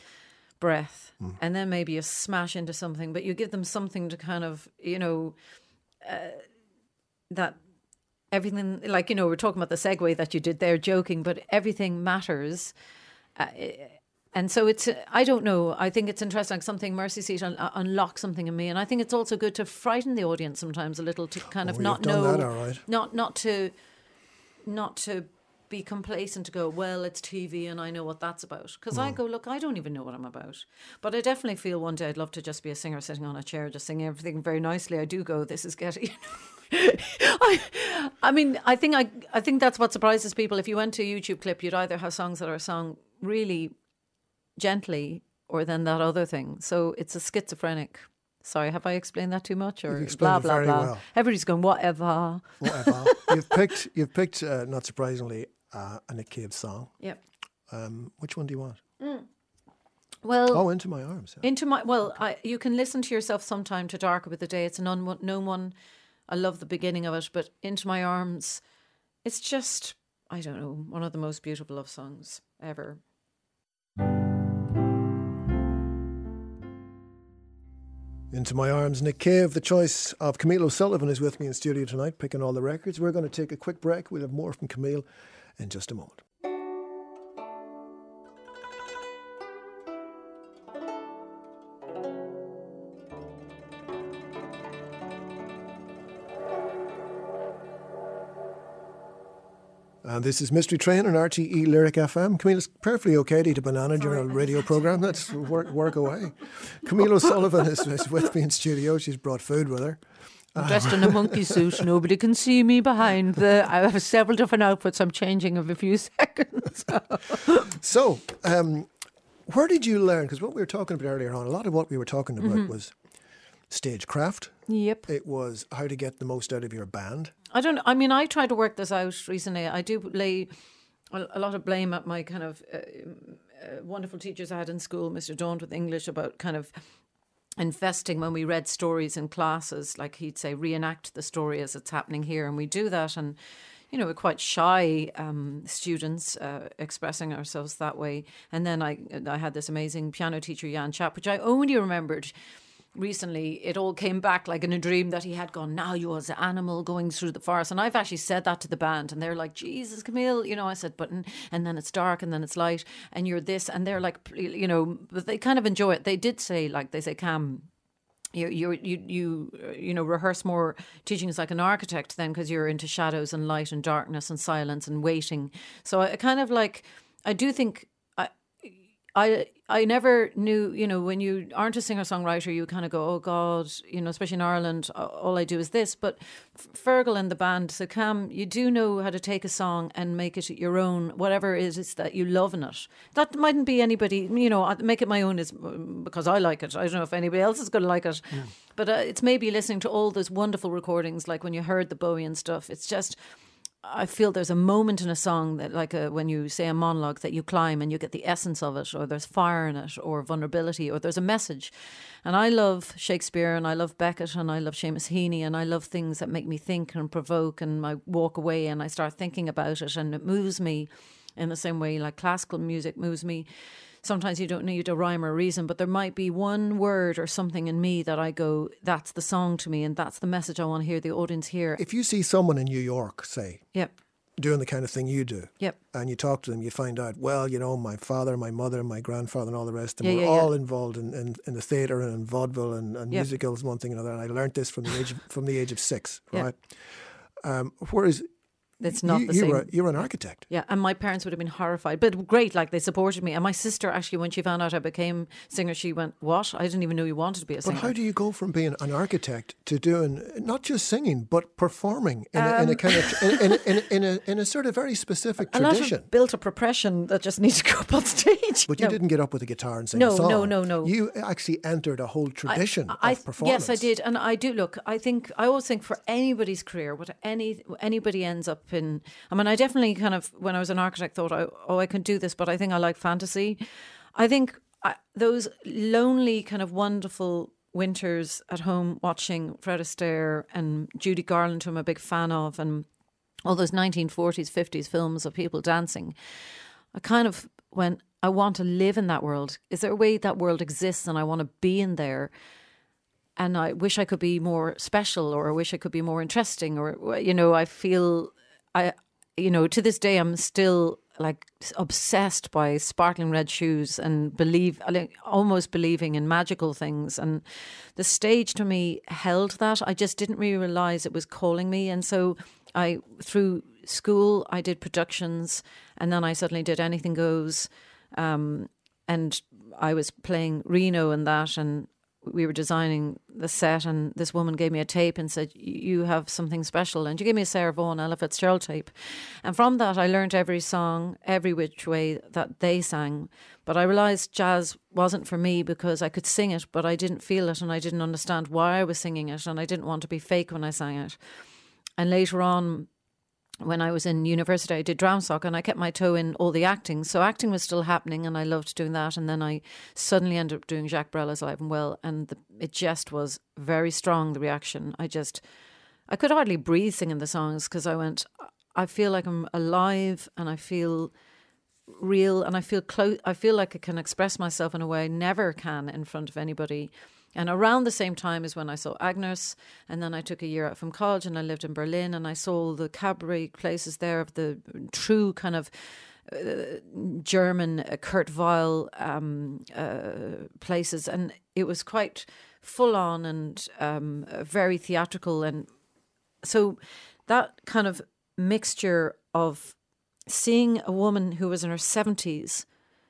breath, mm. and then maybe you smash into something, but you give them something to kind of, you know, uh, that everything, like, you know, we're talking about the segue that you did there, joking, but everything matters. Uh, and so it's, I don't know, I think it's interesting, like something Mercy Seat un- unlocks something in me. And I think it's also good to frighten the audience sometimes a little, to kind of oh, not you've done know, that, all right. not, not to, not to, be complacent to go, well, it's T V and I know what that's about. Because mm. I go, look, I don't even know what I'm about. But I definitely feel one day I'd love to just be a singer sitting on a chair, just singing everything very nicely. I do go, this is getting... I, I mean, I think I, I think that's what surprises people. If you went to a YouTube clip, you'd either have songs that are sung really gently or then that other thing. So it's a schizophrenic... Sorry, have I explained that too much? Or blah, blah, very blah. Well. Everybody's going, whatever. Whatever. you've picked, you've picked uh, not surprisingly, uh, a Nick Cave song. Yep. Um, which one do you want? Mm. Well, oh, Into My Arms. Yeah. Into My, well, I, you can listen to yourself sometime to Darker with the Day. It's an unknown one. I love the beginning of it, but Into My Arms, it's just, I don't know, one of the most beautiful love songs ever. Into My Arms, Nick Cave. The choice of Camille O'Sullivan is with me in studio tonight, picking all the records. We're going to take a quick break. We'll have more from Camille in just a moment. And this is Mystery Train on R T E Lyric F M. Camille, it's perfectly okay to eat a banana during a radio programme. Let's work, work away. Camille O'Sullivan is, is with me in studio. She's brought food with her. I'm dressed in a monkey suit. Nobody can see me behind the... I have several different outfits I'm changing every few seconds. So, um, where did you learn? Because what we were talking about earlier on, a lot of what we were talking about mm-hmm. was stagecraft. Yep. It was how to get the most out of your band. I don't I mean, I tried to work this out recently. I do lay a, a lot of blame at my kind of uh, uh, wonderful teachers I had in school, Mister Daunt with English, about kind of investing when we read stories in classes, like he'd say, reenact the story as it's happening here. And we do that. And, you know, we're quite shy um, students uh, expressing ourselves that way. And then I I had this amazing piano teacher, Jan Chap, which I only remembered recently. It all came back like in a dream that he had gone, now you as an animal going through the forest. And I've actually said that to the band and they're like, Jesus, Camille, you know, I said, but, and then it's dark and then it's light and you're this. And they're like, you know, but they kind of enjoy it. They did say, like, they say, Cam, you you you you you know, rehearse more teaching as like an architect then, because you're into shadows and light and darkness and silence and waiting. So I kind of like, I do think I I I never knew, you know, when you aren't a singer songwriter, you kind of go, oh God, you know, especially in Ireland, all I do is this. But Fergal and the band, so Cam, you do know how to take a song and make it your own, whatever it is that you love in it. That mightn't be anybody, you know, make it my own is because I like it. I don't know if anybody else is going to like it. Yeah. But uh, it's maybe listening to all those wonderful recordings, like when you heard the Bowie and stuff, it's just, I feel there's a moment in a song that, like a, when you say a monologue, that you climb and you get the essence of it, or there's fire in it, or vulnerability, or there's a message. And I love Shakespeare, and I love Beckett, and I love Seamus Heaney, and I love things that make me think and provoke, and I walk away and I start thinking about it, and it moves me in the same way like classical music moves me. Sometimes you don't need a rhyme or a reason, but there might be one word or something in me that I go, that's the song to me and that's the message I want to hear the audience hear. If you see someone in New York, say, yep, doing the kind of thing you do, yep, and you talk to them, you find out, well, you know, my father, my mother, my grandfather and all the rest of them yeah, were yeah, all yeah. involved in, in, in the theatre and in vaudeville and, and yep. musicals, one thing and another. And I learnt this from the age of, from the age of six, yep. right? Um, whereas it's not you, the you same. Were, you were an architect. Yeah, and my parents would have been horrified, but great, like they supported me. And my sister, actually, when she found out I became singer, she went, what? I didn't even know you wanted to be a singer. But how do you go from being an architect to doing not just singing, but performing in, um, a, in a kind of in, in, in, in, a, in a sort of very specific a tradition? Lot of built-up repression that just needs to go up on stage. But you no. didn't get up with a guitar and sing no, a song. No, no, no, no. You actually entered a whole tradition I, I, of performance. Yes, I did. And I do, look, I think, I always think for anybody's career, what any anybody ends up in, I mean, I definitely kind of, when I was an architect, thought, oh, oh I can do this, but I think I like fantasy. I think I, those lonely kind of wonderful winters at home watching Fred Astaire and Judy Garland, who I'm a big fan of, and all those nineteen forties, fifties films of people dancing, I kind of went, I want to live in that world. Is there a way that world exists and I want to be in there? And I wish I could be more special, or I wish I could be more interesting, or, you know, I feel, I, you know, to this day, I'm still like obsessed by sparkling red shoes and believe, almost believing in magical things. And the stage to me held that. I just didn't really realise it was calling me. And so I, through school, I did productions, and then I suddenly did Anything Goes. Um, and I was playing Reno and that, and we were designing the set, and this woman gave me a tape and said, you have something special. And she gave me a Sarah Vaughan, Ella Fitzgerald tape. And from that, I learned every song, every which way that they sang. But I realised jazz wasn't for me because I could sing it, but I didn't feel it, and I didn't understand why I was singing it, and I didn't want to be fake when I sang it. And later on, when I was in university, I did Drownsock, and I kept my toe in all the acting. So acting was still happening, and I loved doing that. And then I suddenly ended up doing Jacques Brel's Alive and Well, and the, it just was very strong, the reaction. I just, I could hardly breathe singing the songs, because I went, I feel like I'm alive, and I feel real, and I feel close. I feel like I can express myself in a way I never can in front of anybody. And around the same time is when I saw Agnes, and then I took a year out from college and I lived in Berlin, and I saw all the cabaret places there of the true kind of uh, German uh, Kurt Weill um, uh, places, and it was quite full on and um, very theatrical. And so that kind of mixture of seeing a woman who was in her seventies,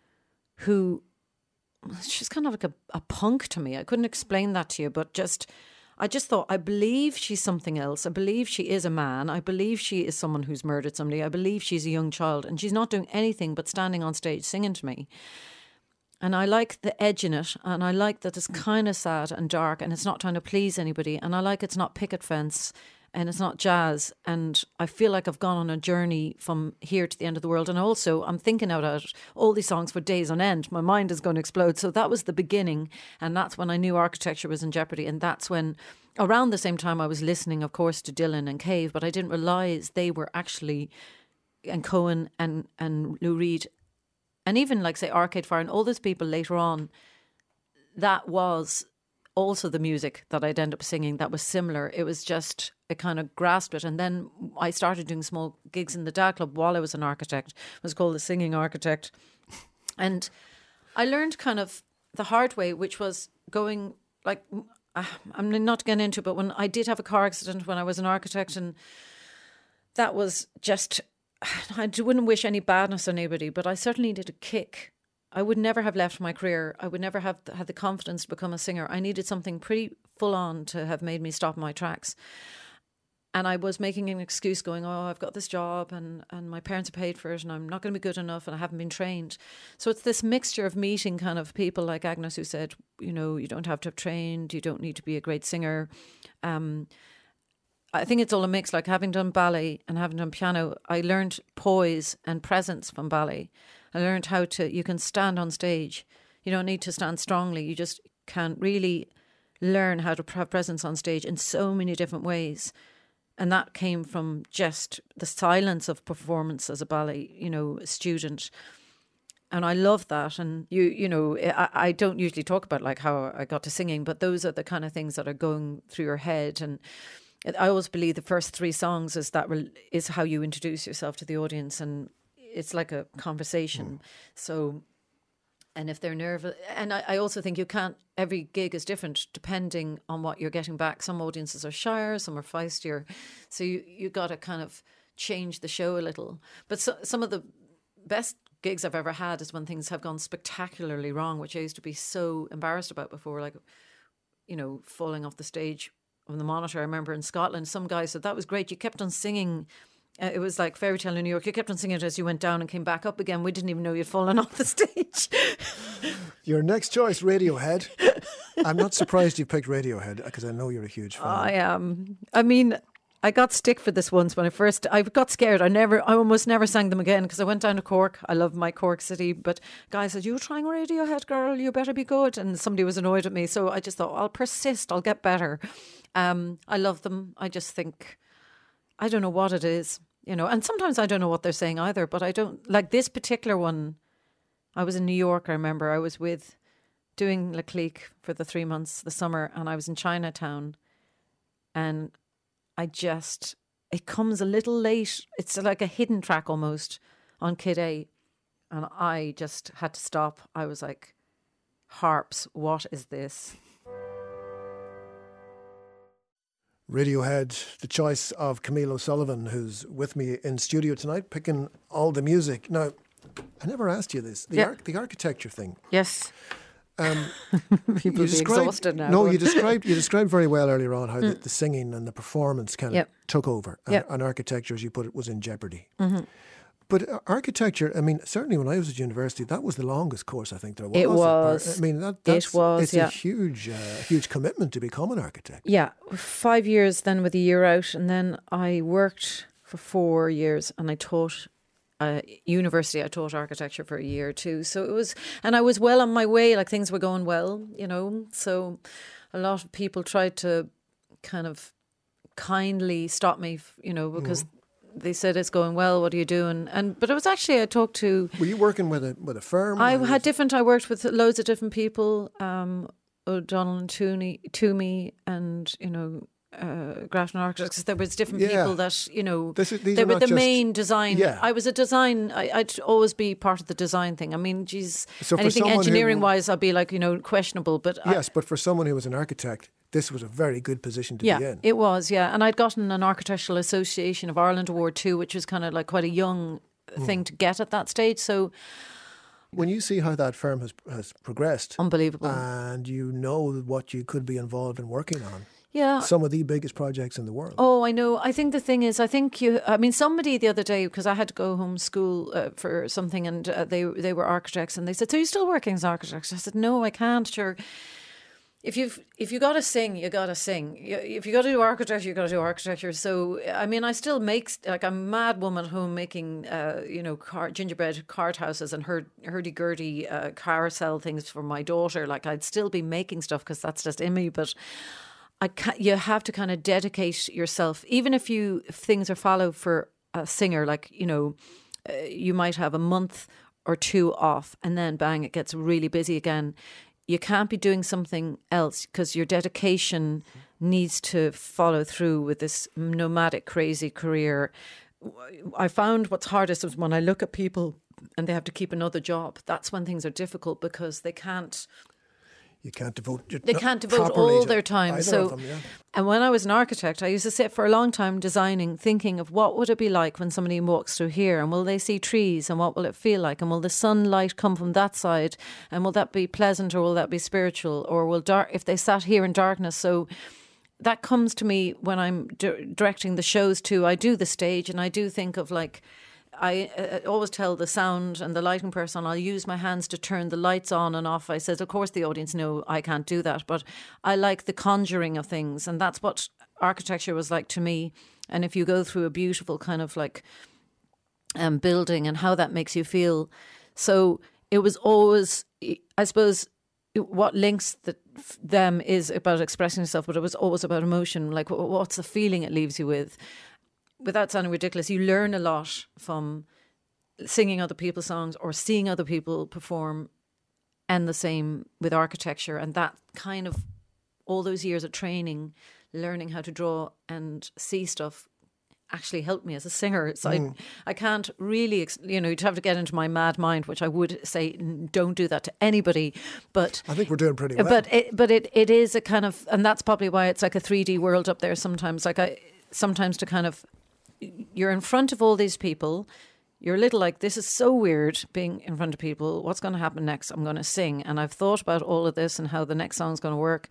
who she's kind of like a, a punk to me. I couldn't explain that to you, but just, I just thought, I believe she's something else. I believe she is a man. I believe she is someone who's murdered somebody. I believe she's a young child, and she's not doing anything but standing on stage singing to me. And I like the edge in it, and I like that it's kind of sad and dark, and it's not trying to please anybody, and I like it's not picket fence, and it's not jazz. And I feel like I've gone on a journey from here to the end of the world. And also, I'm thinking out all these songs for days on end. My mind is going to explode. So that was the beginning. And that's when I knew architecture was in jeopardy. And that's when, around the same time, I was listening, of course, to Dylan and Cave, but I didn't realise they were actually, and Cohen and, and Lou Reed, and even, like, say, Arcade Fire and all those people later on, that was also the music that I'd end up singing that was similar. It was just, it kind of grasped it. And then I started doing small gigs in the Dad Club while I was an architect. It was called The Singing Architect. And I learned kind of the hard way, which was going, like, I'm not getting into it, but when I did have a car accident when I was an architect, and that was just, I wouldn't wish any badness on anybody, but I certainly needed a kick. I would never have left my career. I would never have had the confidence to become a singer. I needed something pretty full on to have made me stop my tracks. And I was making an excuse going, oh, I've got this job and, and my parents are paid for it and I'm not going to be good enough and I haven't been trained. So it's this mixture of meeting kind of people like Agnes who said, you know, you don't have to have trained, you don't need to be a great singer. Um, I think it's all a mix, like having done ballet and having done piano, I learned poise and presence from ballet. I learned how to, you can stand on stage. You don't need to stand strongly. You just can really learn how to have presence on stage in so many different ways. And that came from just the silence of performance as a ballet, you know, student. And I love that. And, you you know, I, I don't usually talk about like how I got to singing, but those are the kind of things that are going through your head. And I always believe the first three songs is that is how you introduce yourself to the audience, and it's like a conversation. Mm. So, and if they're nervous, and I, I also think you can't, every gig is different depending on what you're getting back. Some audiences are shyer, some are feistier. So you, you got to kind of change the show a little. But so, some of the best gigs I've ever had is when things have gone spectacularly wrong, which I used to be so embarrassed about before, like, you know, falling off the stage on the monitor. I remember in Scotland, some guy said, that was great. You kept on singing. Uh, it was like Fairy Tale in New York. You kept on singing it as you went down and came back up again. We didn't even know you'd fallen off the stage. Your next choice, Radiohead. I'm not surprised you picked Radiohead because I know you're a huge fan. I am. Um, I mean, I got stick for this once when I first, I got scared. I never, I almost never sang them again because I went down to Cork. I love my Cork city. But guy said, you trying Radiohead, girl? You better be good. And somebody was annoyed at me. So I just thought, I'll persist. I'll get better. Um, I love them. I just think, I don't know what it is, you know, and sometimes I don't know what they're saying either, but I don't, like this particular one, I was in New York, I remember, I was with, doing Le Clique for the three months, the summer, and I was in Chinatown, and I just, it comes a little late, it's like a hidden track almost on Kid A, and I just had to stop. I was like, harps, what is this? Radiohead, the choice of Camille O'Sullivan, who's with me in studio tonight, picking all the music. Now, I never asked you this, the, yeah. ar- the architecture thing. Yes. Um, People will be exhausted now. No, you described you described very well earlier on how mm. the, the singing and the performance kind of yep. took over, and, yep. and architecture, as you put it, was in jeopardy. Mm-hmm. But architecture, I mean, certainly when I was at university, that was the longest course I think there was. It was. I mean, that, that's, it was. It's yeah. a huge, uh, huge commitment to become an architect. Yeah, five years then with a year out, and then I worked for four years, and I taught. Uh, university, I taught architecture for a year or two. So it was, and I was well on my way, like things were going well, you know. So a lot of people tried to kind of kindly stop me, you know, because mm. they said it's going well, what are you doing? And but it was actually, I talked to... Were you working with a with a firm? I had different, I worked with loads of different people, um, O'Donnell and Toomey, Toomey and, you know, Uh, Grafton Architects. There was different yeah. people that, you know, this is, they were the just, main design. Yeah. I was a design, I, I'd always be part of the design thing. I mean, geez, so anything engineering who, wise, I'd be like, you know, questionable. But yes, I, but for someone who was an architect, this was a very good position to yeah, be in. It was, yeah. And I'd gotten an Architectural Association of Ireland Award too, which was kind of like quite a young mm. thing to get at that stage. So when you see how that firm has has progressed, unbelievable, and you know what you could be involved in working on. Yeah. Some of the biggest projects in the world. Oh, I know. I think the thing is, I think you, I mean, somebody the other day, because I had to go home school uh, for something, and uh, they they were architects, and they said, so you're still working as architects? I said, no, I can't. Sure. if you've if you got to sing, you got to sing. You- If you got to do architecture, you got to do architecture. So I mean, I still make like I'm a mad woman at home making, uh, you know, car, gingerbread cart houses and hurd, hurdy-gurdy uh, carousel things for my daughter. Like I'd still be making stuff because that's just in me. But I can't, you have to kind of dedicate yourself, even if you if things are fallow for a singer. Like you know, uh, you might have a month or two off, and then bang, it gets really busy again. You can't be doing something else because your dedication needs to follow through with this nomadic, crazy career. I found what's hardest is when I look at people and they have to keep another job. That's when things are difficult because they can't. You can't devote. Your, They can't devote all their time. So, them, yeah. and when I was an architect, I used to sit for a long time designing, thinking of what would it be like when somebody walks through here, and will they see trees, and what will it feel like, and will the sunlight come from that side, and will that be pleasant or will that be spiritual, or will dark if they sat here in darkness. So that comes to me when I'm di- directing the shows too. I do the stage, and I do think of like. I uh, always tell the sound and the lighting person I'll use my hands to turn the lights on and off. I said, of course, the audience know I can't do that, but I like the conjuring of things, and that's what architecture was like to me. And if you go through a beautiful kind of like um, building and how that makes you feel, so it was always, I suppose, what links the, them is about expressing yourself, but it was always about emotion. Like, what's the feeling it leaves you with? Without sounding ridiculous, you learn a lot from singing other people's songs or seeing other people perform, and the same with architecture. And that kind of, all those years of training, learning how to draw and see stuff actually helped me as a singer. So mm. I, I can't really, you know, you'd have to get into my mad mind, which I would say, don't do that to anybody. But I think we're doing pretty well. But it, but it, it is a kind of, and that's probably why it's like a three D world up there sometimes. Like I, sometimes to kind of, you're in front of all these people. You're a little like, this is so weird being in front of people. What's going to happen next? I'm going to sing. And I've thought about all of this and how the next song's going to work.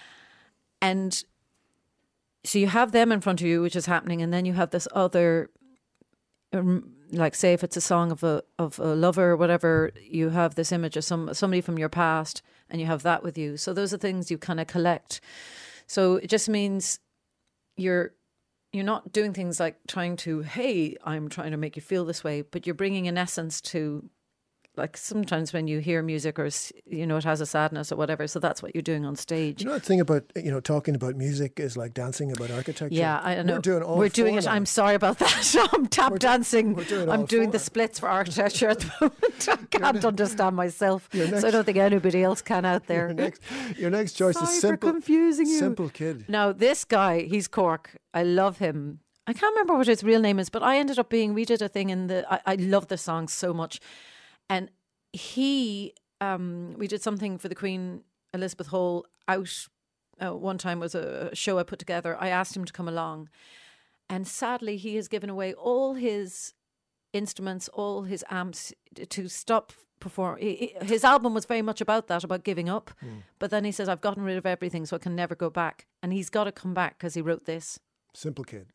And so you have them in front of you, which is happening. And then you have this other, um, like say if it's a song of a of a lover or whatever, you have this image of some somebody from your past and you have that with you. So those are things you kind of collect. So it just means you're, You're not doing things like trying to, hey, I'm trying to make you feel this way, but you're bringing an essence to, like sometimes when you hear music or, you know, it has a sadness or whatever. So that's what you're doing on stage. You know, the thing about, you know, talking about music is like dancing about architecture. Yeah, I know. We're doing all We're doing it. now. I'm sorry about that. I'm tap we're dancing. We're doing I'm all doing four. the splits for architecture at the moment. I can't ne- understand myself. next, so I don't think anybody else can out there. Your next, your next choice sorry is Simple, for confusing you. Simple Kid. Now, this guy, he's Cork. I love him. I can't remember what his real name is, but I ended up being, we did a thing in the, I, I love the song so much. And he, um, we did something for the Queen Elizabeth Hall out, uh, one time was a show I put together. I asked him to come along. And sadly, he has given away all his instruments, all his amps to stop perform. His album was very much about that, about giving up. Mm. But then he says, I've gotten rid of everything, so I can never go back. And he's got to come back because he wrote this. Simple Kid.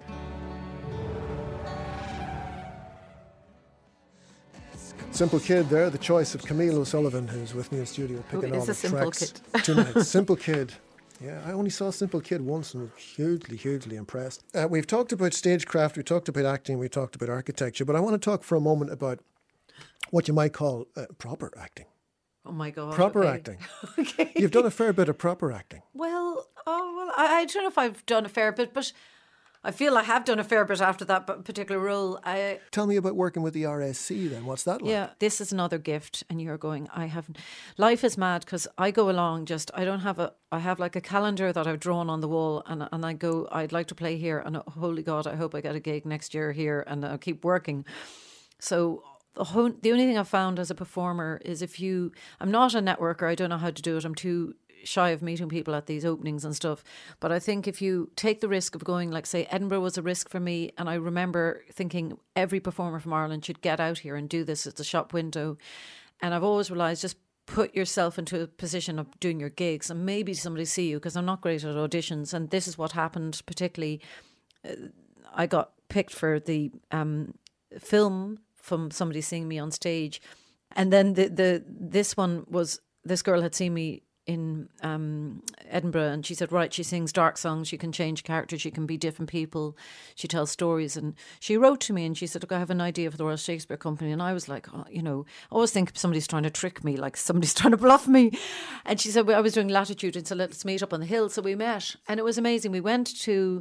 Simple Kid there, the choice of Camille O'Sullivan, who's with me in studio picking Who all is the a Simple tracks Kid? tonight. Simple Kid. Yeah, I only saw Simple Kid once and was hugely, hugely impressed. Uh, we've talked about stagecraft, we talked about acting, we talked about architecture, but I want to talk for a moment about what you might call uh, proper acting. Oh my God. Proper okay. acting. Okay. You've done a fair bit of proper acting. Well, oh, well, I, I don't know if I've done a fair bit, but I feel I have done a fair bit after that particular role. I, Tell me about working with the R S C then. What's that like? Yeah, this is another gift. And you're going, I haven't. Life is mad because I go along just, I don't have a, I have like a calendar that I've drawn on the wall and, and I go, I'd like to play here. And holy God, I hope I get a gig next year here and I'll keep working. So the, whole, the only thing I've found as a performer is if you, I'm not a networker, I don't know how to do it. I'm too shy of meeting people at these openings and stuff. But I think if you take the risk of going, like say Edinburgh was a risk for me, and I remember thinking every performer from Ireland should get out here and do this. It's a shop window. And I've always realised just put yourself into a position of doing your gigs and maybe somebody see you, because I'm not great at auditions. And this is what happened particularly. Uh, I got picked for the um, film from somebody seeing me on stage. And then the, the this one was, this girl had seen me in um, Edinburgh, and she said, right, she sings dark songs, she can change characters, she can be different people, she tells stories. And she wrote to me and she said, look, I have an idea for the Royal Shakespeare Company. And I was like, oh, you know, I always think somebody's trying to trick me, like somebody's trying to bluff me. And she said, well, I was doing Latitude, and so let's meet up on the hill. So we met, and it was amazing. We went to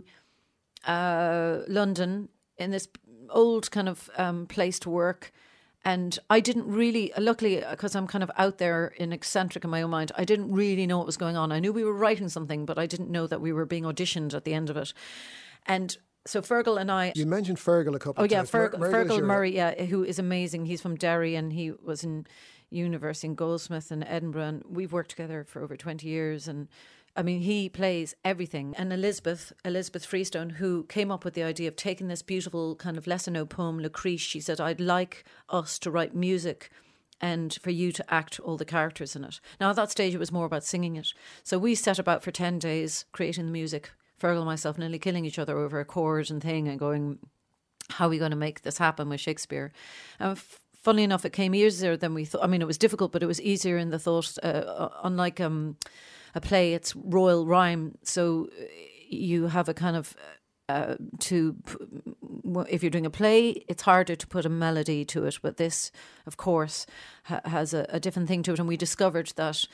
uh, London in this old kind of um, place to work. And I didn't really, luckily, because I'm kind of out there in eccentric in my own mind, I didn't really know what was going on. I knew we were writing something, but I didn't know that we were being auditioned at the end of it. And so Fergal and I... You mentioned Fergal a couple oh, of yeah, times. Fergal, Mer- Fergal your... Murray, yeah, who is amazing. He's from Derry and he was in university in Goldsmith in Edinburgh. And we've worked together for over twenty years. And I mean, he plays everything. And Elizabeth, Elizabeth Freestone, who came up with the idea of taking this beautiful kind of lesser-known poem, Lucrece, she said, I'd like us to write music and for you to act all the characters in it. Now, at that stage, it was more about singing it. So we set about for ten days creating the music, Fergal and myself nearly killing each other over a chord and thing and going, how are we going to make this happen with Shakespeare? And f- funnily enough, it came easier than we thought. I mean, it was difficult, but it was easier in the thought, uh, unlike... Um, a play, it's royal rhyme, so you have a kind of uh, to if you're doing a play, it's harder to put a melody to it, but this of course ha- has a, a different thing to it. And we discovered that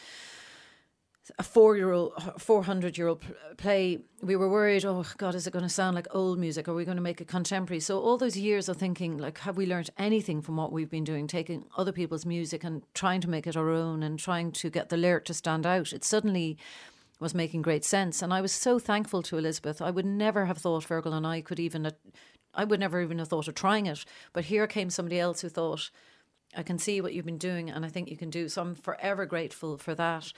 a four-year-old, four hundred-year-old play, we were worried, oh, God, is it going to sound like old music? Are we going to make it contemporary? So all those years of thinking, like, have we learned anything from what we've been doing, taking other people's music and trying to make it our own and trying to get the lyric to stand out? It suddenly was making great sense. And I was so thankful to Elizabeth. I would never have thought Fergal and I could even, I would never even have thought of trying it. But here came somebody else who thought, I can see what you've been doing and I think you can do. So I'm forever grateful for that.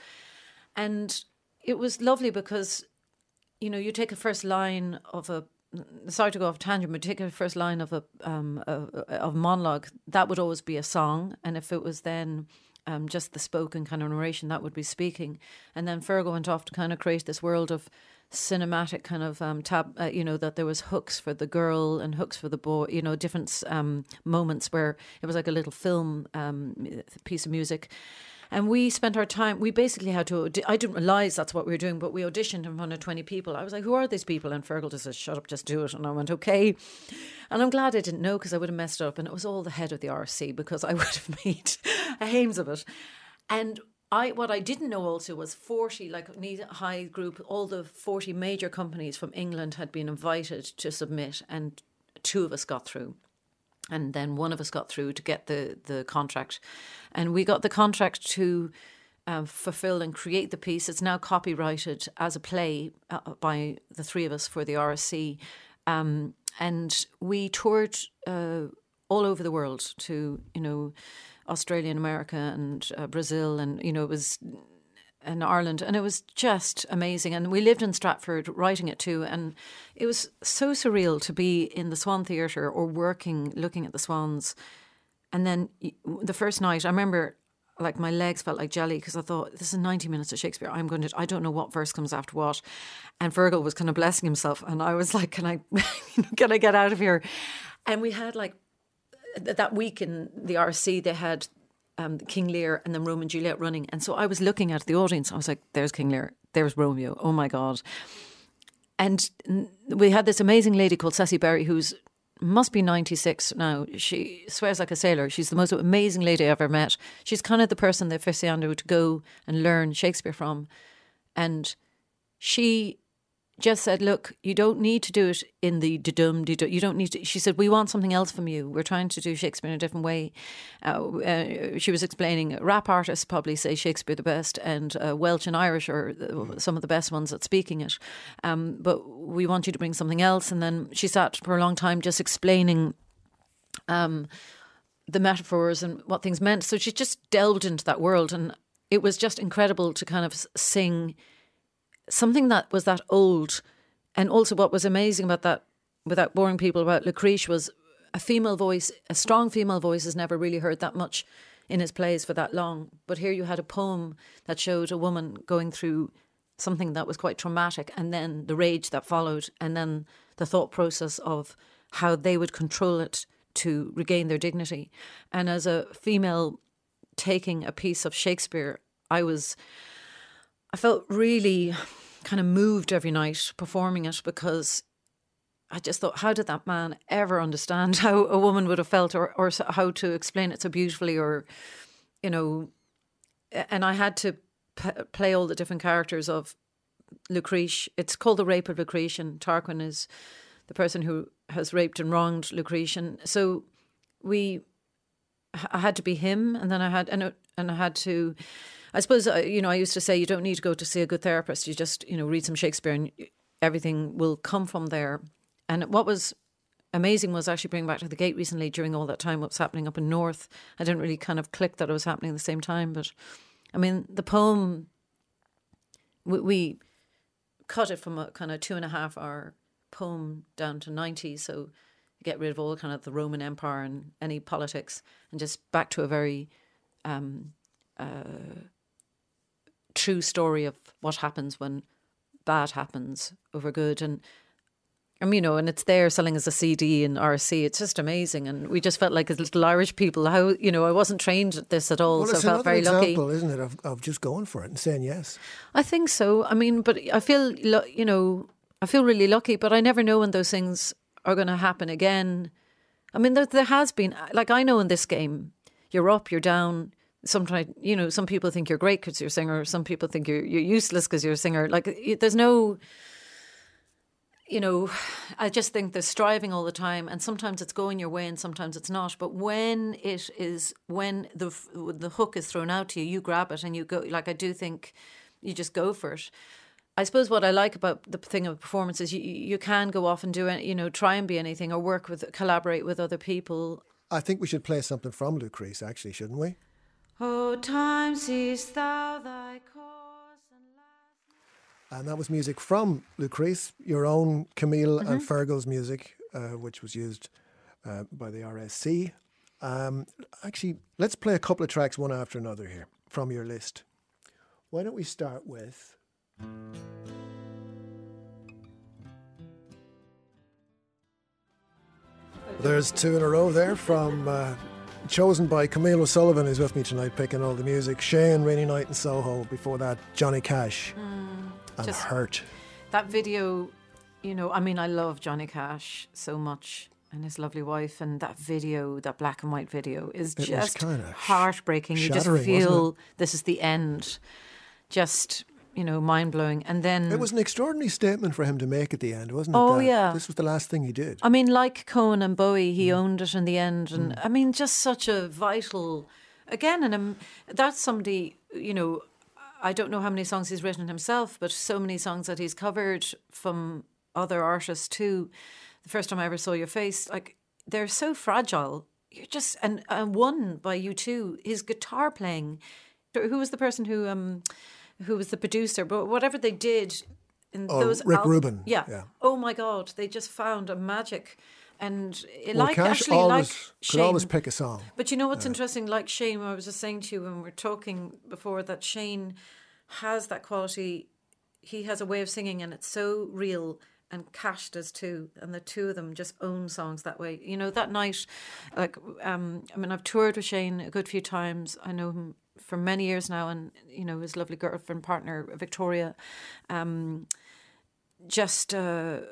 And it was lovely because, you know, you take a first line of a, sorry to go off tangent, but take a first line of a, um, a, of monologue, that would always be a song. And if it was then um, just the spoken kind of narration, that would be speaking. And then Fergal went off to kind of create this world of cinematic kind of um, tab, uh, you know, that there was hooks for the girl and hooks for the boy, you know, different um, moments where it was like a little film um, piece of music. And we spent our time, we basically had to, I didn't realise that's what we were doing, but we auditioned in front of twenty people. I was like, who are these people? And Fergal just said, shut up, just do it. And I went, okay. And I'm glad I didn't know because I would have messed it up. And it was all the head of the R S C because I would have made a hames of it. And I, what I didn't know also was forty, like Knee High Group, all the forty major companies from England had been invited to submit and two of us got through. And then one of us got through to get the, the contract. And we got the contract to um, fulfill and create the piece. It's now copyrighted as a play uh, by the three of us for the R S C. Um, and we toured uh, all over the world to, you know, Australia and America and uh, Brazil. And, you know, it was... in Ireland, and it was just amazing. And we lived in Stratford writing it too, and it was so surreal to be in the Swan Theatre or working, looking at the swans. And then the first night, I remember like my legs felt like jelly because I thought, this is ninety minutes of Shakespeare. I'm going to, I don't know what verse comes after what. And Fergal was kind of blessing himself, and I was like, can I, can I get out of here? And we had like that week in the R S C, they had Um, King Lear and then Romeo and Juliet running. And so I was looking at the audience. I was like, there's King Lear, there's Romeo. Oh my God. And we had this amazing lady called Ceci Berry, who's must be ninety-six now. She swears like a sailor. She's the most amazing lady I've ever met. She's kind of the person that aficionado to go and learn Shakespeare from. And she just said, look, you don't need to do it in the dum de you don't need to. She said, we want something else from you. We're trying to do Shakespeare in a different way. Uh, uh, she was explaining rap artists probably say Shakespeare the best, and uh, Welsh and Irish are the, some of the best ones at speaking it. Um, but we want you to bring something else. And then she sat for a long time just explaining um, the metaphors and what things meant. So she just delved into that world, and it was just incredible to kind of sing something that was that old. And also what was amazing about that, without boring people, about Lucrece was a female voice, a strong female voice is never really heard that much in his plays for that long. But here you had a poem that showed a woman going through something that was quite traumatic, and then the rage that followed, and then the thought process of how they would control it to regain their dignity. And as a female taking a piece of Shakespeare, I was... I felt really kind of moved every night performing it, because I just thought, how did that man ever understand how a woman would have felt, or, or how to explain it so beautifully, or, you know, and I had to p- play all the different characters of Lucrece. It's called The Rape of Lucrece, and Tarquin is the person who has raped and wronged Lucrece. And so we, I had to be him, and then I had, and, and I had to, I suppose, uh, you know, I used to say, you don't need to go to see a good therapist. You just, you know, read some Shakespeare and everything will come from there. And what was amazing was actually bringing Back to the Gate recently, during all that time, what was happening up in North. I didn't really kind of click that it was happening at the same time. But, I mean, the poem, we, we cut it from a kind of two and a half hour poem down to ninety. So get rid of all kind of the Roman Empire and any politics, and just back to a very um, uh, true story of what happens when bad happens over good. And I mean, you know, and it's there selling as a C D in R C. It's just amazing. And we just felt like as little Irish people, how, you know, I wasn't trained at this at all. Well, so I it's felt another very lucky. example, isn't it, of, of just going for it and saying yes. I think so. I mean, but I feel, lu- you know, I feel really lucky, but I never know when those things are going to happen again. I mean, there, there has been, like, I know in this game, you're up, you're down. Sometimes, you know, some people think you're great because you're a singer. Some people think you're, you're useless because you're a singer. Like, it, there's no... You know, I just think there's striving all the time, and sometimes it's going your way and sometimes it's not. But when it is, when the the hook is thrown out to you, you grab it and you go. Like, I do think you just go for it. I suppose what I like about the thing of performance is you you can go off and do it, you know, try and be anything, or work with, collaborate with other people. I think we should play something from Lucrece, actually, shouldn't we? Oh, time seest thou thy course. And that was music from Lucrece, your own Camille Mm-hmm. and Fergal's music, uh, which was used uh, by the R S C. Um, actually, let's play a couple of tracks one after another here from your list. Why don't we start with... There's two in a row there from... Uh, chosen by Camille O'Sullivan, who's with me tonight, picking all the music. Shane, Rainy Night in Soho. Before that, Johnny Cash. Mm. And Just Hurt. That video, you know, I mean, I love Johnny Cash so much, and his lovely wife, and that video, that black and white video, is it just kind of heartbreaking. You just feel this is the end. Just, you know, mind-blowing. And then... It was an extraordinary statement for him to make at the end, wasn't it? Oh, that yeah. This was the last thing he did. I mean, like Cohen and Bowie, he mm. owned it in the end. And, mm. I mean, just such a vital... Again, and um, that's somebody, you know... I don't know how many songs he's written himself, but so many songs that he's covered from other artists too. The first time I ever saw your face, like, they're so fragile. You're just, and, and one by you too, his guitar playing. Who was the person who, um, who was the producer? But whatever they did in oh, those Rick al- Rubin. Yeah. yeah. Oh my God, they just found a magic. And it, well, like Cash actually, always, like could Shane, always pick a song. But you know what's yeah. interesting? Like Shane, I was just saying to you when we were talking before, that Shane has that quality. He has a way of singing, and it's so real. And Cash does too, and the two of them just own songs that way. You know, that night, like, um, I mean, I've toured with Shane a good few times. I know him for many years now, and you know, his lovely girlfriend, partner Victoria, um, just. Uh,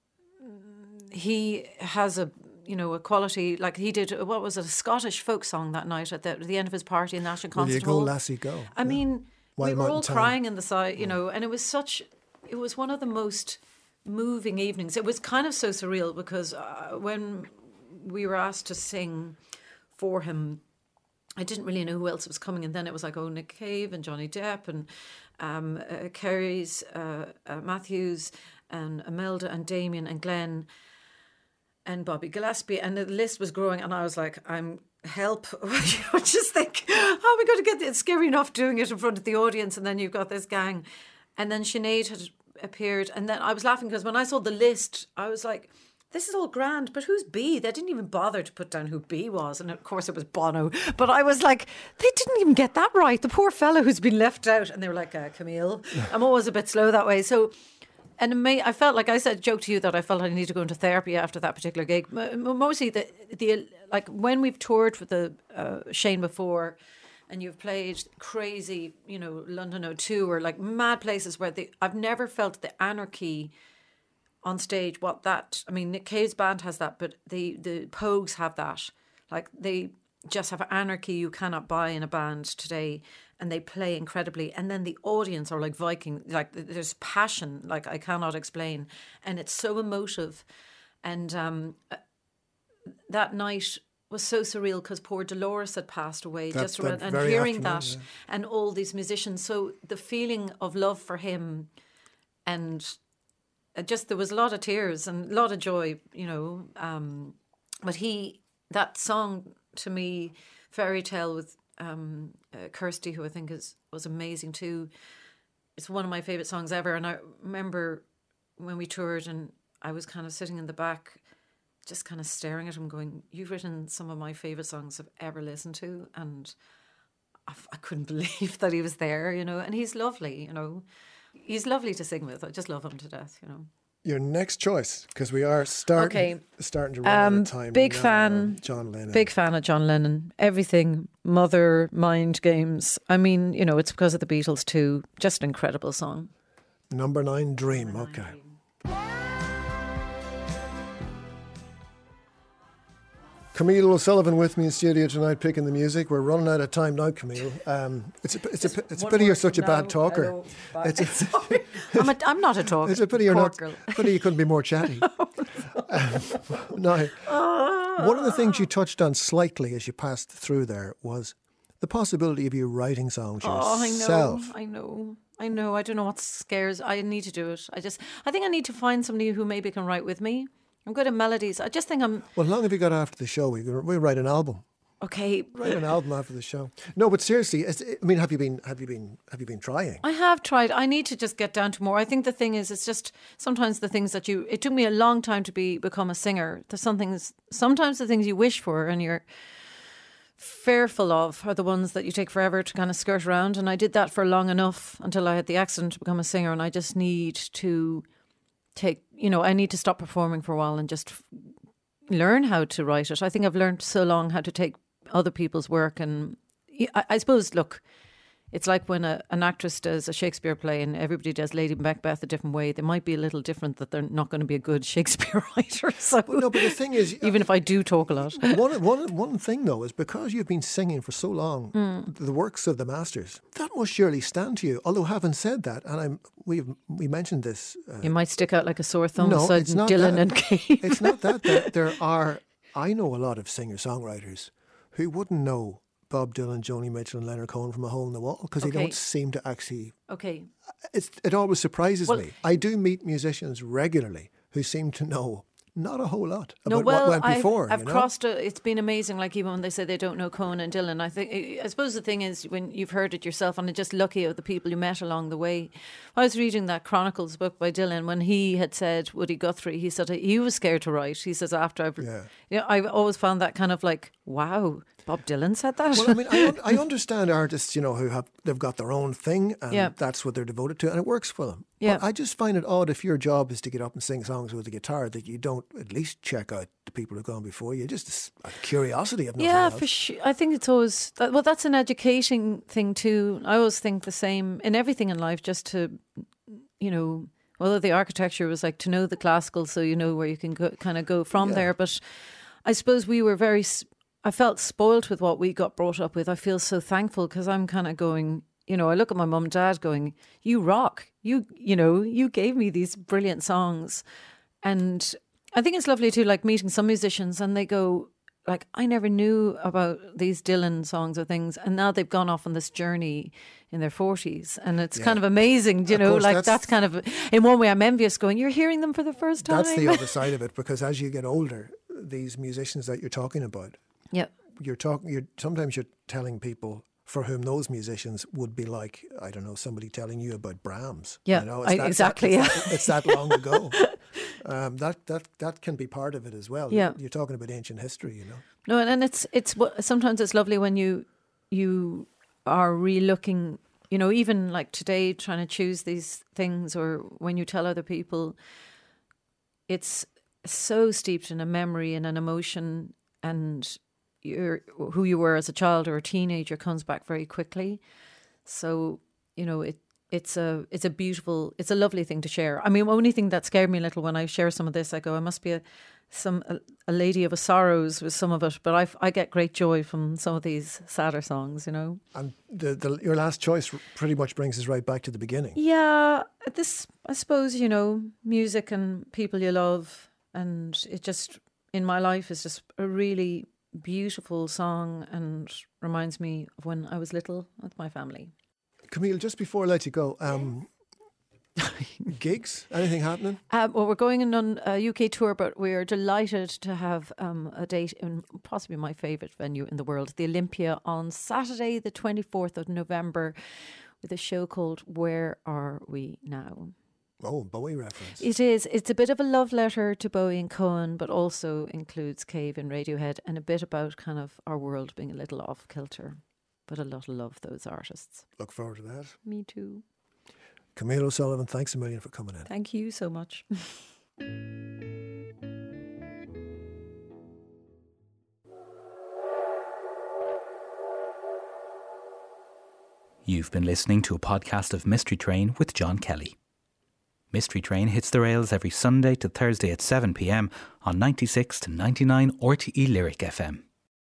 He has a, you know, a quality, like he did, what was it, a Scottish folk song that night at the, at the end of his party in National Concert Hall. Will you go, lassie, go? I yeah. mean, Wild we were Mountain all Town. crying in the side, you yeah. know, and it was such, it was one of the most moving evenings. It was kind of so surreal because uh, when we were asked to sing for him, I didn't really know who else was coming, and then it was like, oh, Nick Cave and Johnny Depp and um, uh, Kerry's uh, uh, Matthews and Imelda and Damien and Glenn and Bobby Gillespie, and the list was growing, and I was like, I'm help. I just think, how are we going to get it? It's scary enough doing it in front of the audience, and then you've got this gang. And then Sinead had appeared, and then I was laughing because when I saw the list, I was like, this is all grand, but who's B? They didn't even bother to put down who B was, and of course it was Bono. But I was like, they didn't even get that right. The poor fellow who's been left out. And they were like, uh, Camille. I'm always a bit slow that way. So... And it may, I felt like I said, joke to you that I felt I need to go into therapy after that particular gig. Mostly the the like when we've toured with the uh, Shane before, and you've played crazy, you know, London O two or like mad places where they, I've never felt the anarchy on stage. What that, I mean, Nick Cave's band has that, but the, the Pogues have that. Like they just have anarchy you cannot buy in a band today, and they play incredibly. And then the audience are like Viking, like there's passion, like I cannot explain. And it's so emotive. And um, that night was so surreal because poor Dolores had passed away that, just that around, and very hearing that afternoon, yeah. and all these musicians. So the feeling of love for him, and just there was a lot of tears and a lot of joy, you know. Um, but he, that song to me, Fairy Tale with um, uh, Kirsty, who I think is was amazing too. It's one of my favourite songs ever. And I remember when we toured and I was kind of sitting in the back just kind of staring at him going, you've written some of my favourite songs I've ever listened to. And I, I couldn't believe that he was there, you know. And he's lovely, you know. He's lovely to sing with. I just love him to death, you know. Your next choice, because we are starting Okay. starting to run Um, out of time. big now, fan. John Lennon. Big fan of John Lennon. Everything, Mother, Mind Games. I mean, you know, it's because of the Beatles too. Just an incredible song. Number nine, Dream. Okay. Camille O'Sullivan with me in studio tonight, picking the music. We're running out of time now, Camille. Um, it's a, it's a, it's a pity you're such a bad talker. It's a, I'm, a, I'm not a talker. It's a pity you're Poor not. girl. Pity you couldn't be more chatty. um, now, one of the things you touched on slightly as you passed through there was the possibility of you writing songs Oh, yourself. I know, I know, I know. I don't know what scares. I need to do it. I just, I think I need to find somebody who maybe can write with me. I'm good at melodies. I just think I'm Well, how long have you got after the show? We we write an album. okay. Write an album after the show. No, but seriously, it's, I mean, have you been have you been have you been trying? I have tried. I need to just get down to more. I think the thing is, it's just sometimes the things that you. It took me a long time to be become a singer. There's some things. Sometimes the things you wish for and you're fearful of are the ones that you take forever to kind of skirt around. And I did that for long enough until I had the accident to become a singer. And I just need to take. You know, I need to stop performing for a while and just learn how to write it. I think I've learned so long how to take other people's work, and I, I suppose, look, it's like when a, an actress does a Shakespeare play and everybody does Lady Macbeth a different way. They might be a little different, that they're not going to be a good Shakespeare writer. So Well, no, but the thing is, even if I do talk a lot. one, one, one thing though is because you've been singing for so long, Mm. the works of the masters, that must surely stand to you. Although having said that, and I'm we we mentioned this, uh, You might stick out like a sore thumb No, beside it's not Dylan that. and Cave. it's not that there, there are. I know a lot of singer songwriters who wouldn't know Bob Dylan, Joni Mitchell, and Leonard Cohen from a hole in the wall because they Okay. don't seem to actually. Okay. It's, it always surprises Well- me. I do meet musicians regularly who seem to know not a whole lot about No, well, what went I've, before. I've you know? crossed. A, it's been amazing. Like even when they say they don't know Cohen and Dylan, I think. I suppose the thing is when you've heard it yourself, and it's just lucky of the people you met along the way. I was reading that Chronicles book by Dylan when he had said Woody Guthrie. He said he was scared to write. He says after I've, Yeah. you know, I've always found that kind of like, wow, Bob Dylan said that. Well, I mean, I, un- I understand artists, you know, who have they've got their own thing, and Yeah. that's what they're devoted to, and it works for them. Yeah. But I just find it odd if your job is to get up and sing songs with a guitar that you don't at least check out the people who've gone before you. Just a curiosity of nothing Yeah, else. for sure. I think it's always that, well. That's an educating thing too. I always think the same in everything in life. Just to, you know, although the architecture was like to know the classical, so you know where you can go, kind of go from Yeah. there. But I suppose we were very. s- I felt spoilt with what we got brought up with. I feel so thankful because I'm kind of going. You know, I look at my mum and dad going, "You rock. You, you know, you gave me these brilliant songs," and I think it's lovely too. Like meeting some musicians and they go. Like, I never knew about these Dylan songs or things, and now they've gone off on this journey in their forties, and it's Yeah. kind of amazing, you Of know, course, like that's- that's, kind of, in one way I'm envious going, you're hearing them for the first time. That's the other side of it, because as you get older, these musicians that you're talking about, Yeah, you're talking. You're sometimes you're telling people for whom those musicians would be like, I don't know, somebody telling you about Brahms. Yeah, you know, I- that, exactly, That, it's, that, it's that long ago. Um, that that that can be part of it as well. Yeah. You're talking about ancient history, you know. no, and, and it's, it's, what- sometimes it's lovely when you, you are re-looking, you know, even like today trying to choose these things, or when you tell other people, it's so steeped in a memory and an emotion, and your who you were as a child or a teenager comes back very quickly. So, you know, it it's a it's a beautiful, it's a lovely thing to share. I mean, the only thing that scared me a little when I share some of this, I go, I must be a some a, a lady of a sorrows with some of it, but I I get great joy from some of these sadder songs, you know. And the, the your last choice pretty much brings us right back to the beginning. Yeah, this, I suppose, you know, music and people you love, and it just, in my life, is just a really beautiful song and reminds me of when I was little with my family. Camille, just before I let you go, um, gigs? Anything happening? Uh, well, we're going on a U K tour, but we're delighted to have um, a date in possibly my favourite venue in the world, the Olympia, on Saturday, the twenty-fourth of November, with a show called Where Are We Now? Oh, Bowie reference. It is. It's a bit of a love letter to Bowie and Cohen, but also includes Cave and Radiohead, and a bit about kind of our world being a little off kilter. But a lot of love, those artists. Look forward to that. Me too. Camille O'Sullivan, thanks a million for coming in. Thank you so much. You've been listening to a podcast of Mystery Train with John Kelly. Mystery Train hits the rails every Sunday to Thursday at seven p m on ninety-six to ninety-nine R T E Lyric F M.